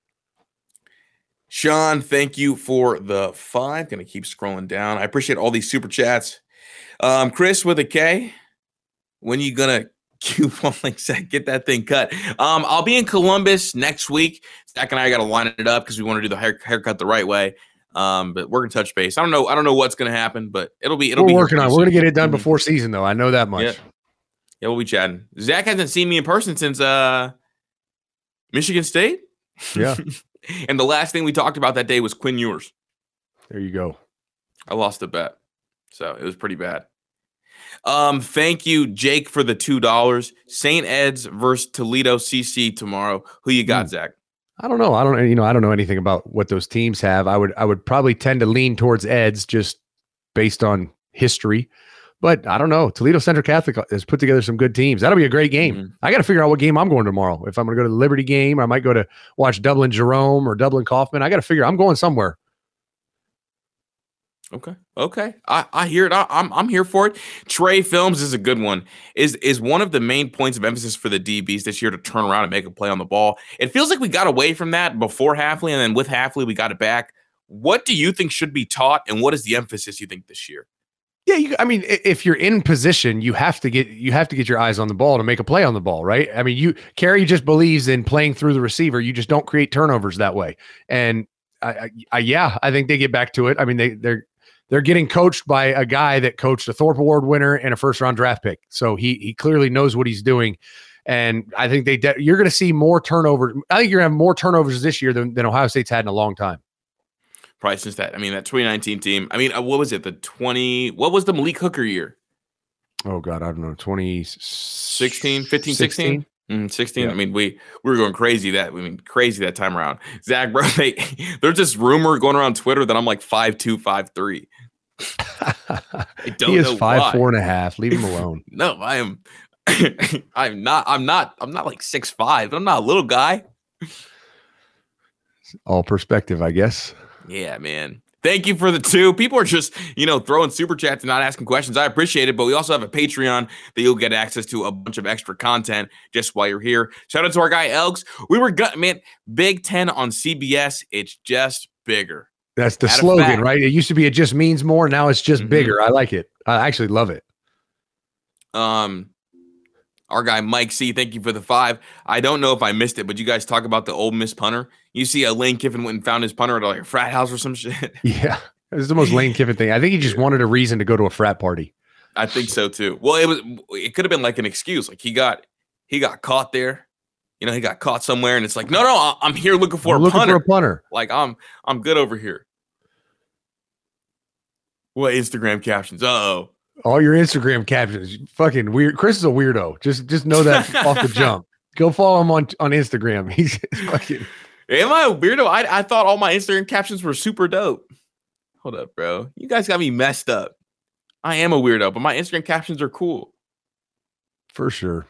Sean, thank you for the five. Gonna keep scrolling down. I appreciate all these super chats. Um, Chris with a K, when you gonna coupon link Zach, get that thing cut? Um, I'll be in Columbus next week. Zach and I gotta line it up because we want to do the hair, haircut the right way. Um, but we're gonna touch base. I don't know. I don't know what's gonna happen, but it'll be. It'll we're be working on. We're gonna get it done mm-hmm. before season, though. I know that much. Yeah. yeah, we'll be chatting. Zach hasn't seen me in person since uh, Michigan State. Yeah. And the last thing we talked about that day was Quinn Ewers. There you go. I lost a bet, so it was pretty bad. Um, thank you, Jake, for the two dollars. Saint Ed's versus Toledo C C tomorrow. Who you got, mm. Zach? I don't know. I don't. You know, I don't know anything about what those teams have. I would. I would probably tend to lean towards Ed's just based on history. But I don't know. Toledo Central Catholic has put together some good teams. That'll be a great game. Mm-hmm. I got to figure out what game I'm going to tomorrow. If I'm going to go to the Liberty game, or I might go to watch Dublin Jerome or Dublin Kaufman. I got to figure. I'm going somewhere. Okay. Okay. I, I hear it. I, I'm I'm here for it. Trey Films is a good one. Is is one of the main points of emphasis for the D Bs this year to turn around and make a play on the ball. It feels like we got away from that before Hafley, and then with Hafley we got it back. What do you think should be taught, and what is the emphasis you think this year? Yeah, you, I mean, if you're in position, you have to get you have to get your eyes on the ball to make a play on the ball, right? I mean, you Carey just believes in playing through the receiver. You just don't create turnovers that way. And I, I, I yeah, I think they get back to it. I mean, they they're they're getting coached by a guy that coached a Thorpe Award winner and a first round draft pick, so he he clearly knows what he's doing. And I think they de- you're going to see more turnovers. I think you're going to have more turnovers this year than, than Ohio State's had in a long time. Probably since that, I mean, that twenty nineteen team. I mean, uh, what was it? The twenty, what was the Malik Hooker year? Oh, God, I don't know. twenty sixteen, fifteen, sixteen? Mm, sixteen. Yeah. I mean, we, we were going crazy that, I mean, crazy that time around. Zach, bro, they, there's this rumor going around Twitter that I'm like five two, five three. I don't he is know five, why. four and a half. Leave him alone. No, I am, I'm not, I'm not, I'm not like six five. I'm not a little guy. All perspective, I guess. Yeah, man. Thank you for the two. People are just, you know, throwing super chats and not asking questions. I appreciate it, but we also have a Patreon that you'll get access to a bunch of extra content just while you're here. Shout out to our guy Elks. We were gut, man. Big Ten on C B S. It's just bigger. That's the slogan, right? It used to be it just means more. Now it's just mm-hmm. bigger. I like it. I actually love it. Um. Our guy Mike C, thank you for the five. I don't know if I missed it, but you guys talk about the Ole Miss punter. You see a Lane Kiffin went and found his punter at like a frat house or some shit. Yeah, it was the most Lane Kiffin thing. I think he just wanted a reason to go to a frat party. I think so too. Well, it was. It could have been like an excuse. Like he got he got caught there. You know, he got caught somewhere, and it's like, no, no, I'm here looking for I'm a looking punter. for a punter. Like I'm I'm good over here. What Instagram captions? Uh oh. All your Instagram captions, fucking weird. Chris is a weirdo. Just, just know that off the jump. Go follow him on, on Instagram. He's fucking. Am I a weirdo? I, I thought all my Instagram captions were super dope. Hold up, bro. You guys got me messed up. I am a weirdo, but my Instagram captions are cool. For sure.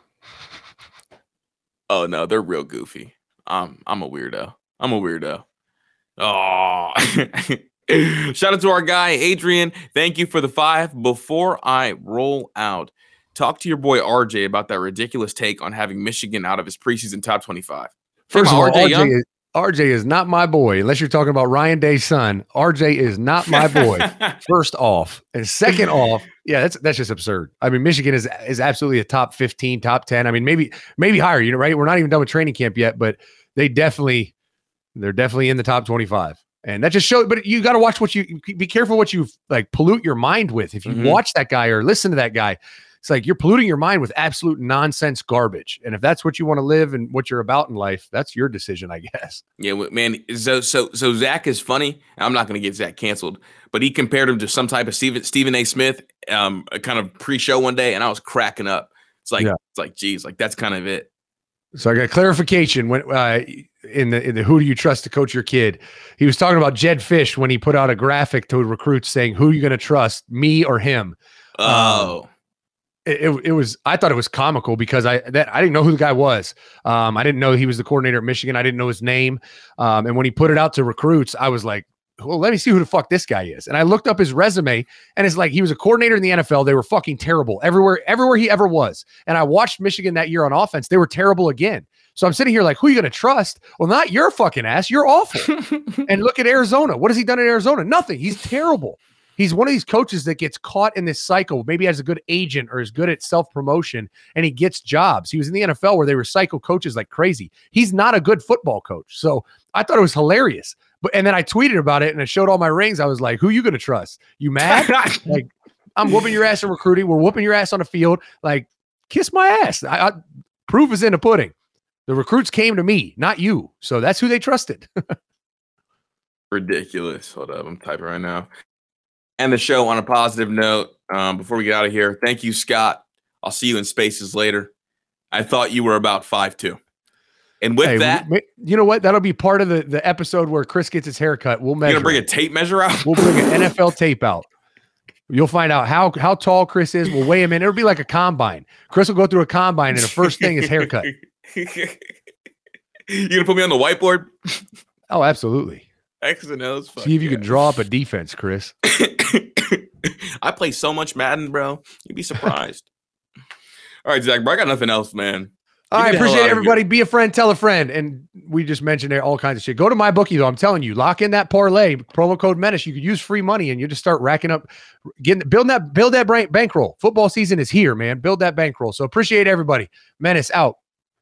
Oh no, they're real goofy. Um, I'm a weirdo. I'm a weirdo. Oh. Shout out to our guy, Adrian. Thank you for the five. Before I roll out, talk to your boy R J about that ridiculous take on having Michigan out of his preseason top twenty-five. First of all, R J, R J, is, R J is not my boy, unless you're talking about Ryan Day's son. R J is not my boy, first off. And second off, yeah, that's that's just absurd. I mean, Michigan is is absolutely a top fifteen, top ten. I mean, maybe maybe higher, you know, right? We're not even done with training camp yet, but they definitely, they're definitely in the top twenty-five. And that just shows, but you got to watch what you, be careful what you like pollute your mind with. If you mm-hmm. watch that guy or listen to that guy, it's like you're polluting your mind with absolute nonsense garbage. And if that's what you want to live and what you're about in life, that's your decision, I guess. Yeah, man. So, so, so Zach is funny. I'm not going to get Zach canceled, but he compared him to some type of Stephen, Stephen A. Smith, um, a kind of pre-show one day. And I was cracking up. It's like, yeah. it's like, geez, like that's kind of it. So I got clarification when, uh, in the in the who do you trust to coach your kid? He was talking about Jed Fish when he put out a graphic to recruits saying, who are you going to trust, me or him? Oh. Um, it, it, it was, I thought it was comical because I, that I didn't know who the guy was. Um, I didn't know he was the coordinator at Michigan. I didn't know his name. Um, and when he put it out to recruits, I was like, well, let me see who the fuck this guy is. And I looked up his resume and it's like, he was a coordinator in the N F L. They were fucking terrible everywhere, everywhere he ever was. And I watched Michigan that year on offense. They were terrible again. So I'm sitting here like, who are you going to trust? Well, not your fucking ass. You're awful. And look at Arizona. What has he done in Arizona? Nothing. He's terrible. He's one of these coaches that gets caught in this cycle, maybe has a good agent or is good at self-promotion, and he gets jobs. He was in the N F L where they recycle coaches like crazy. He's not a good football coach. So I thought it was hilarious. But and then I tweeted about it and it showed all my rings. I was like, who are you going to trust? You mad? Like, I'm whooping your ass in recruiting. We're whooping your ass on the field. Like, kiss my ass. I, I, proof is in the pudding. The recruits came to me, not you. So that's who they trusted. Ridiculous. Hold up. I'm typing right now. And the show on a positive note. Um, before we get out of here, thank you, Scott. I'll see you in spaces later. I thought you were about five two. And with hey, that, we, you know what? That'll be part of the, the episode where Chris gets his haircut. We'll measure. You're going to bring a tape measure out? We'll bring an N F L tape out. You'll find out how, how tall Chris is. We'll weigh him in. It'll be like a combine. Chris will go through a combine, and the first thing is haircut. You going to put me on the whiteboard? Oh, absolutely. X and O's. See if you yeah. can draw up a defense, Chris. I play so much Madden, bro. You'd be surprised. All right, Zach, bro, I got nothing else, man. All right, appreciate everybody. Be a friend, tell a friend. And we just mentioned there all kinds of shit. Go to MyBookie, though. I'm telling you, lock in that parlay, promo code Menace. You could use free money and you just start racking up, getting building that, build that bankroll. Football season is here, man. Build that bankroll. So appreciate everybody. Menace out.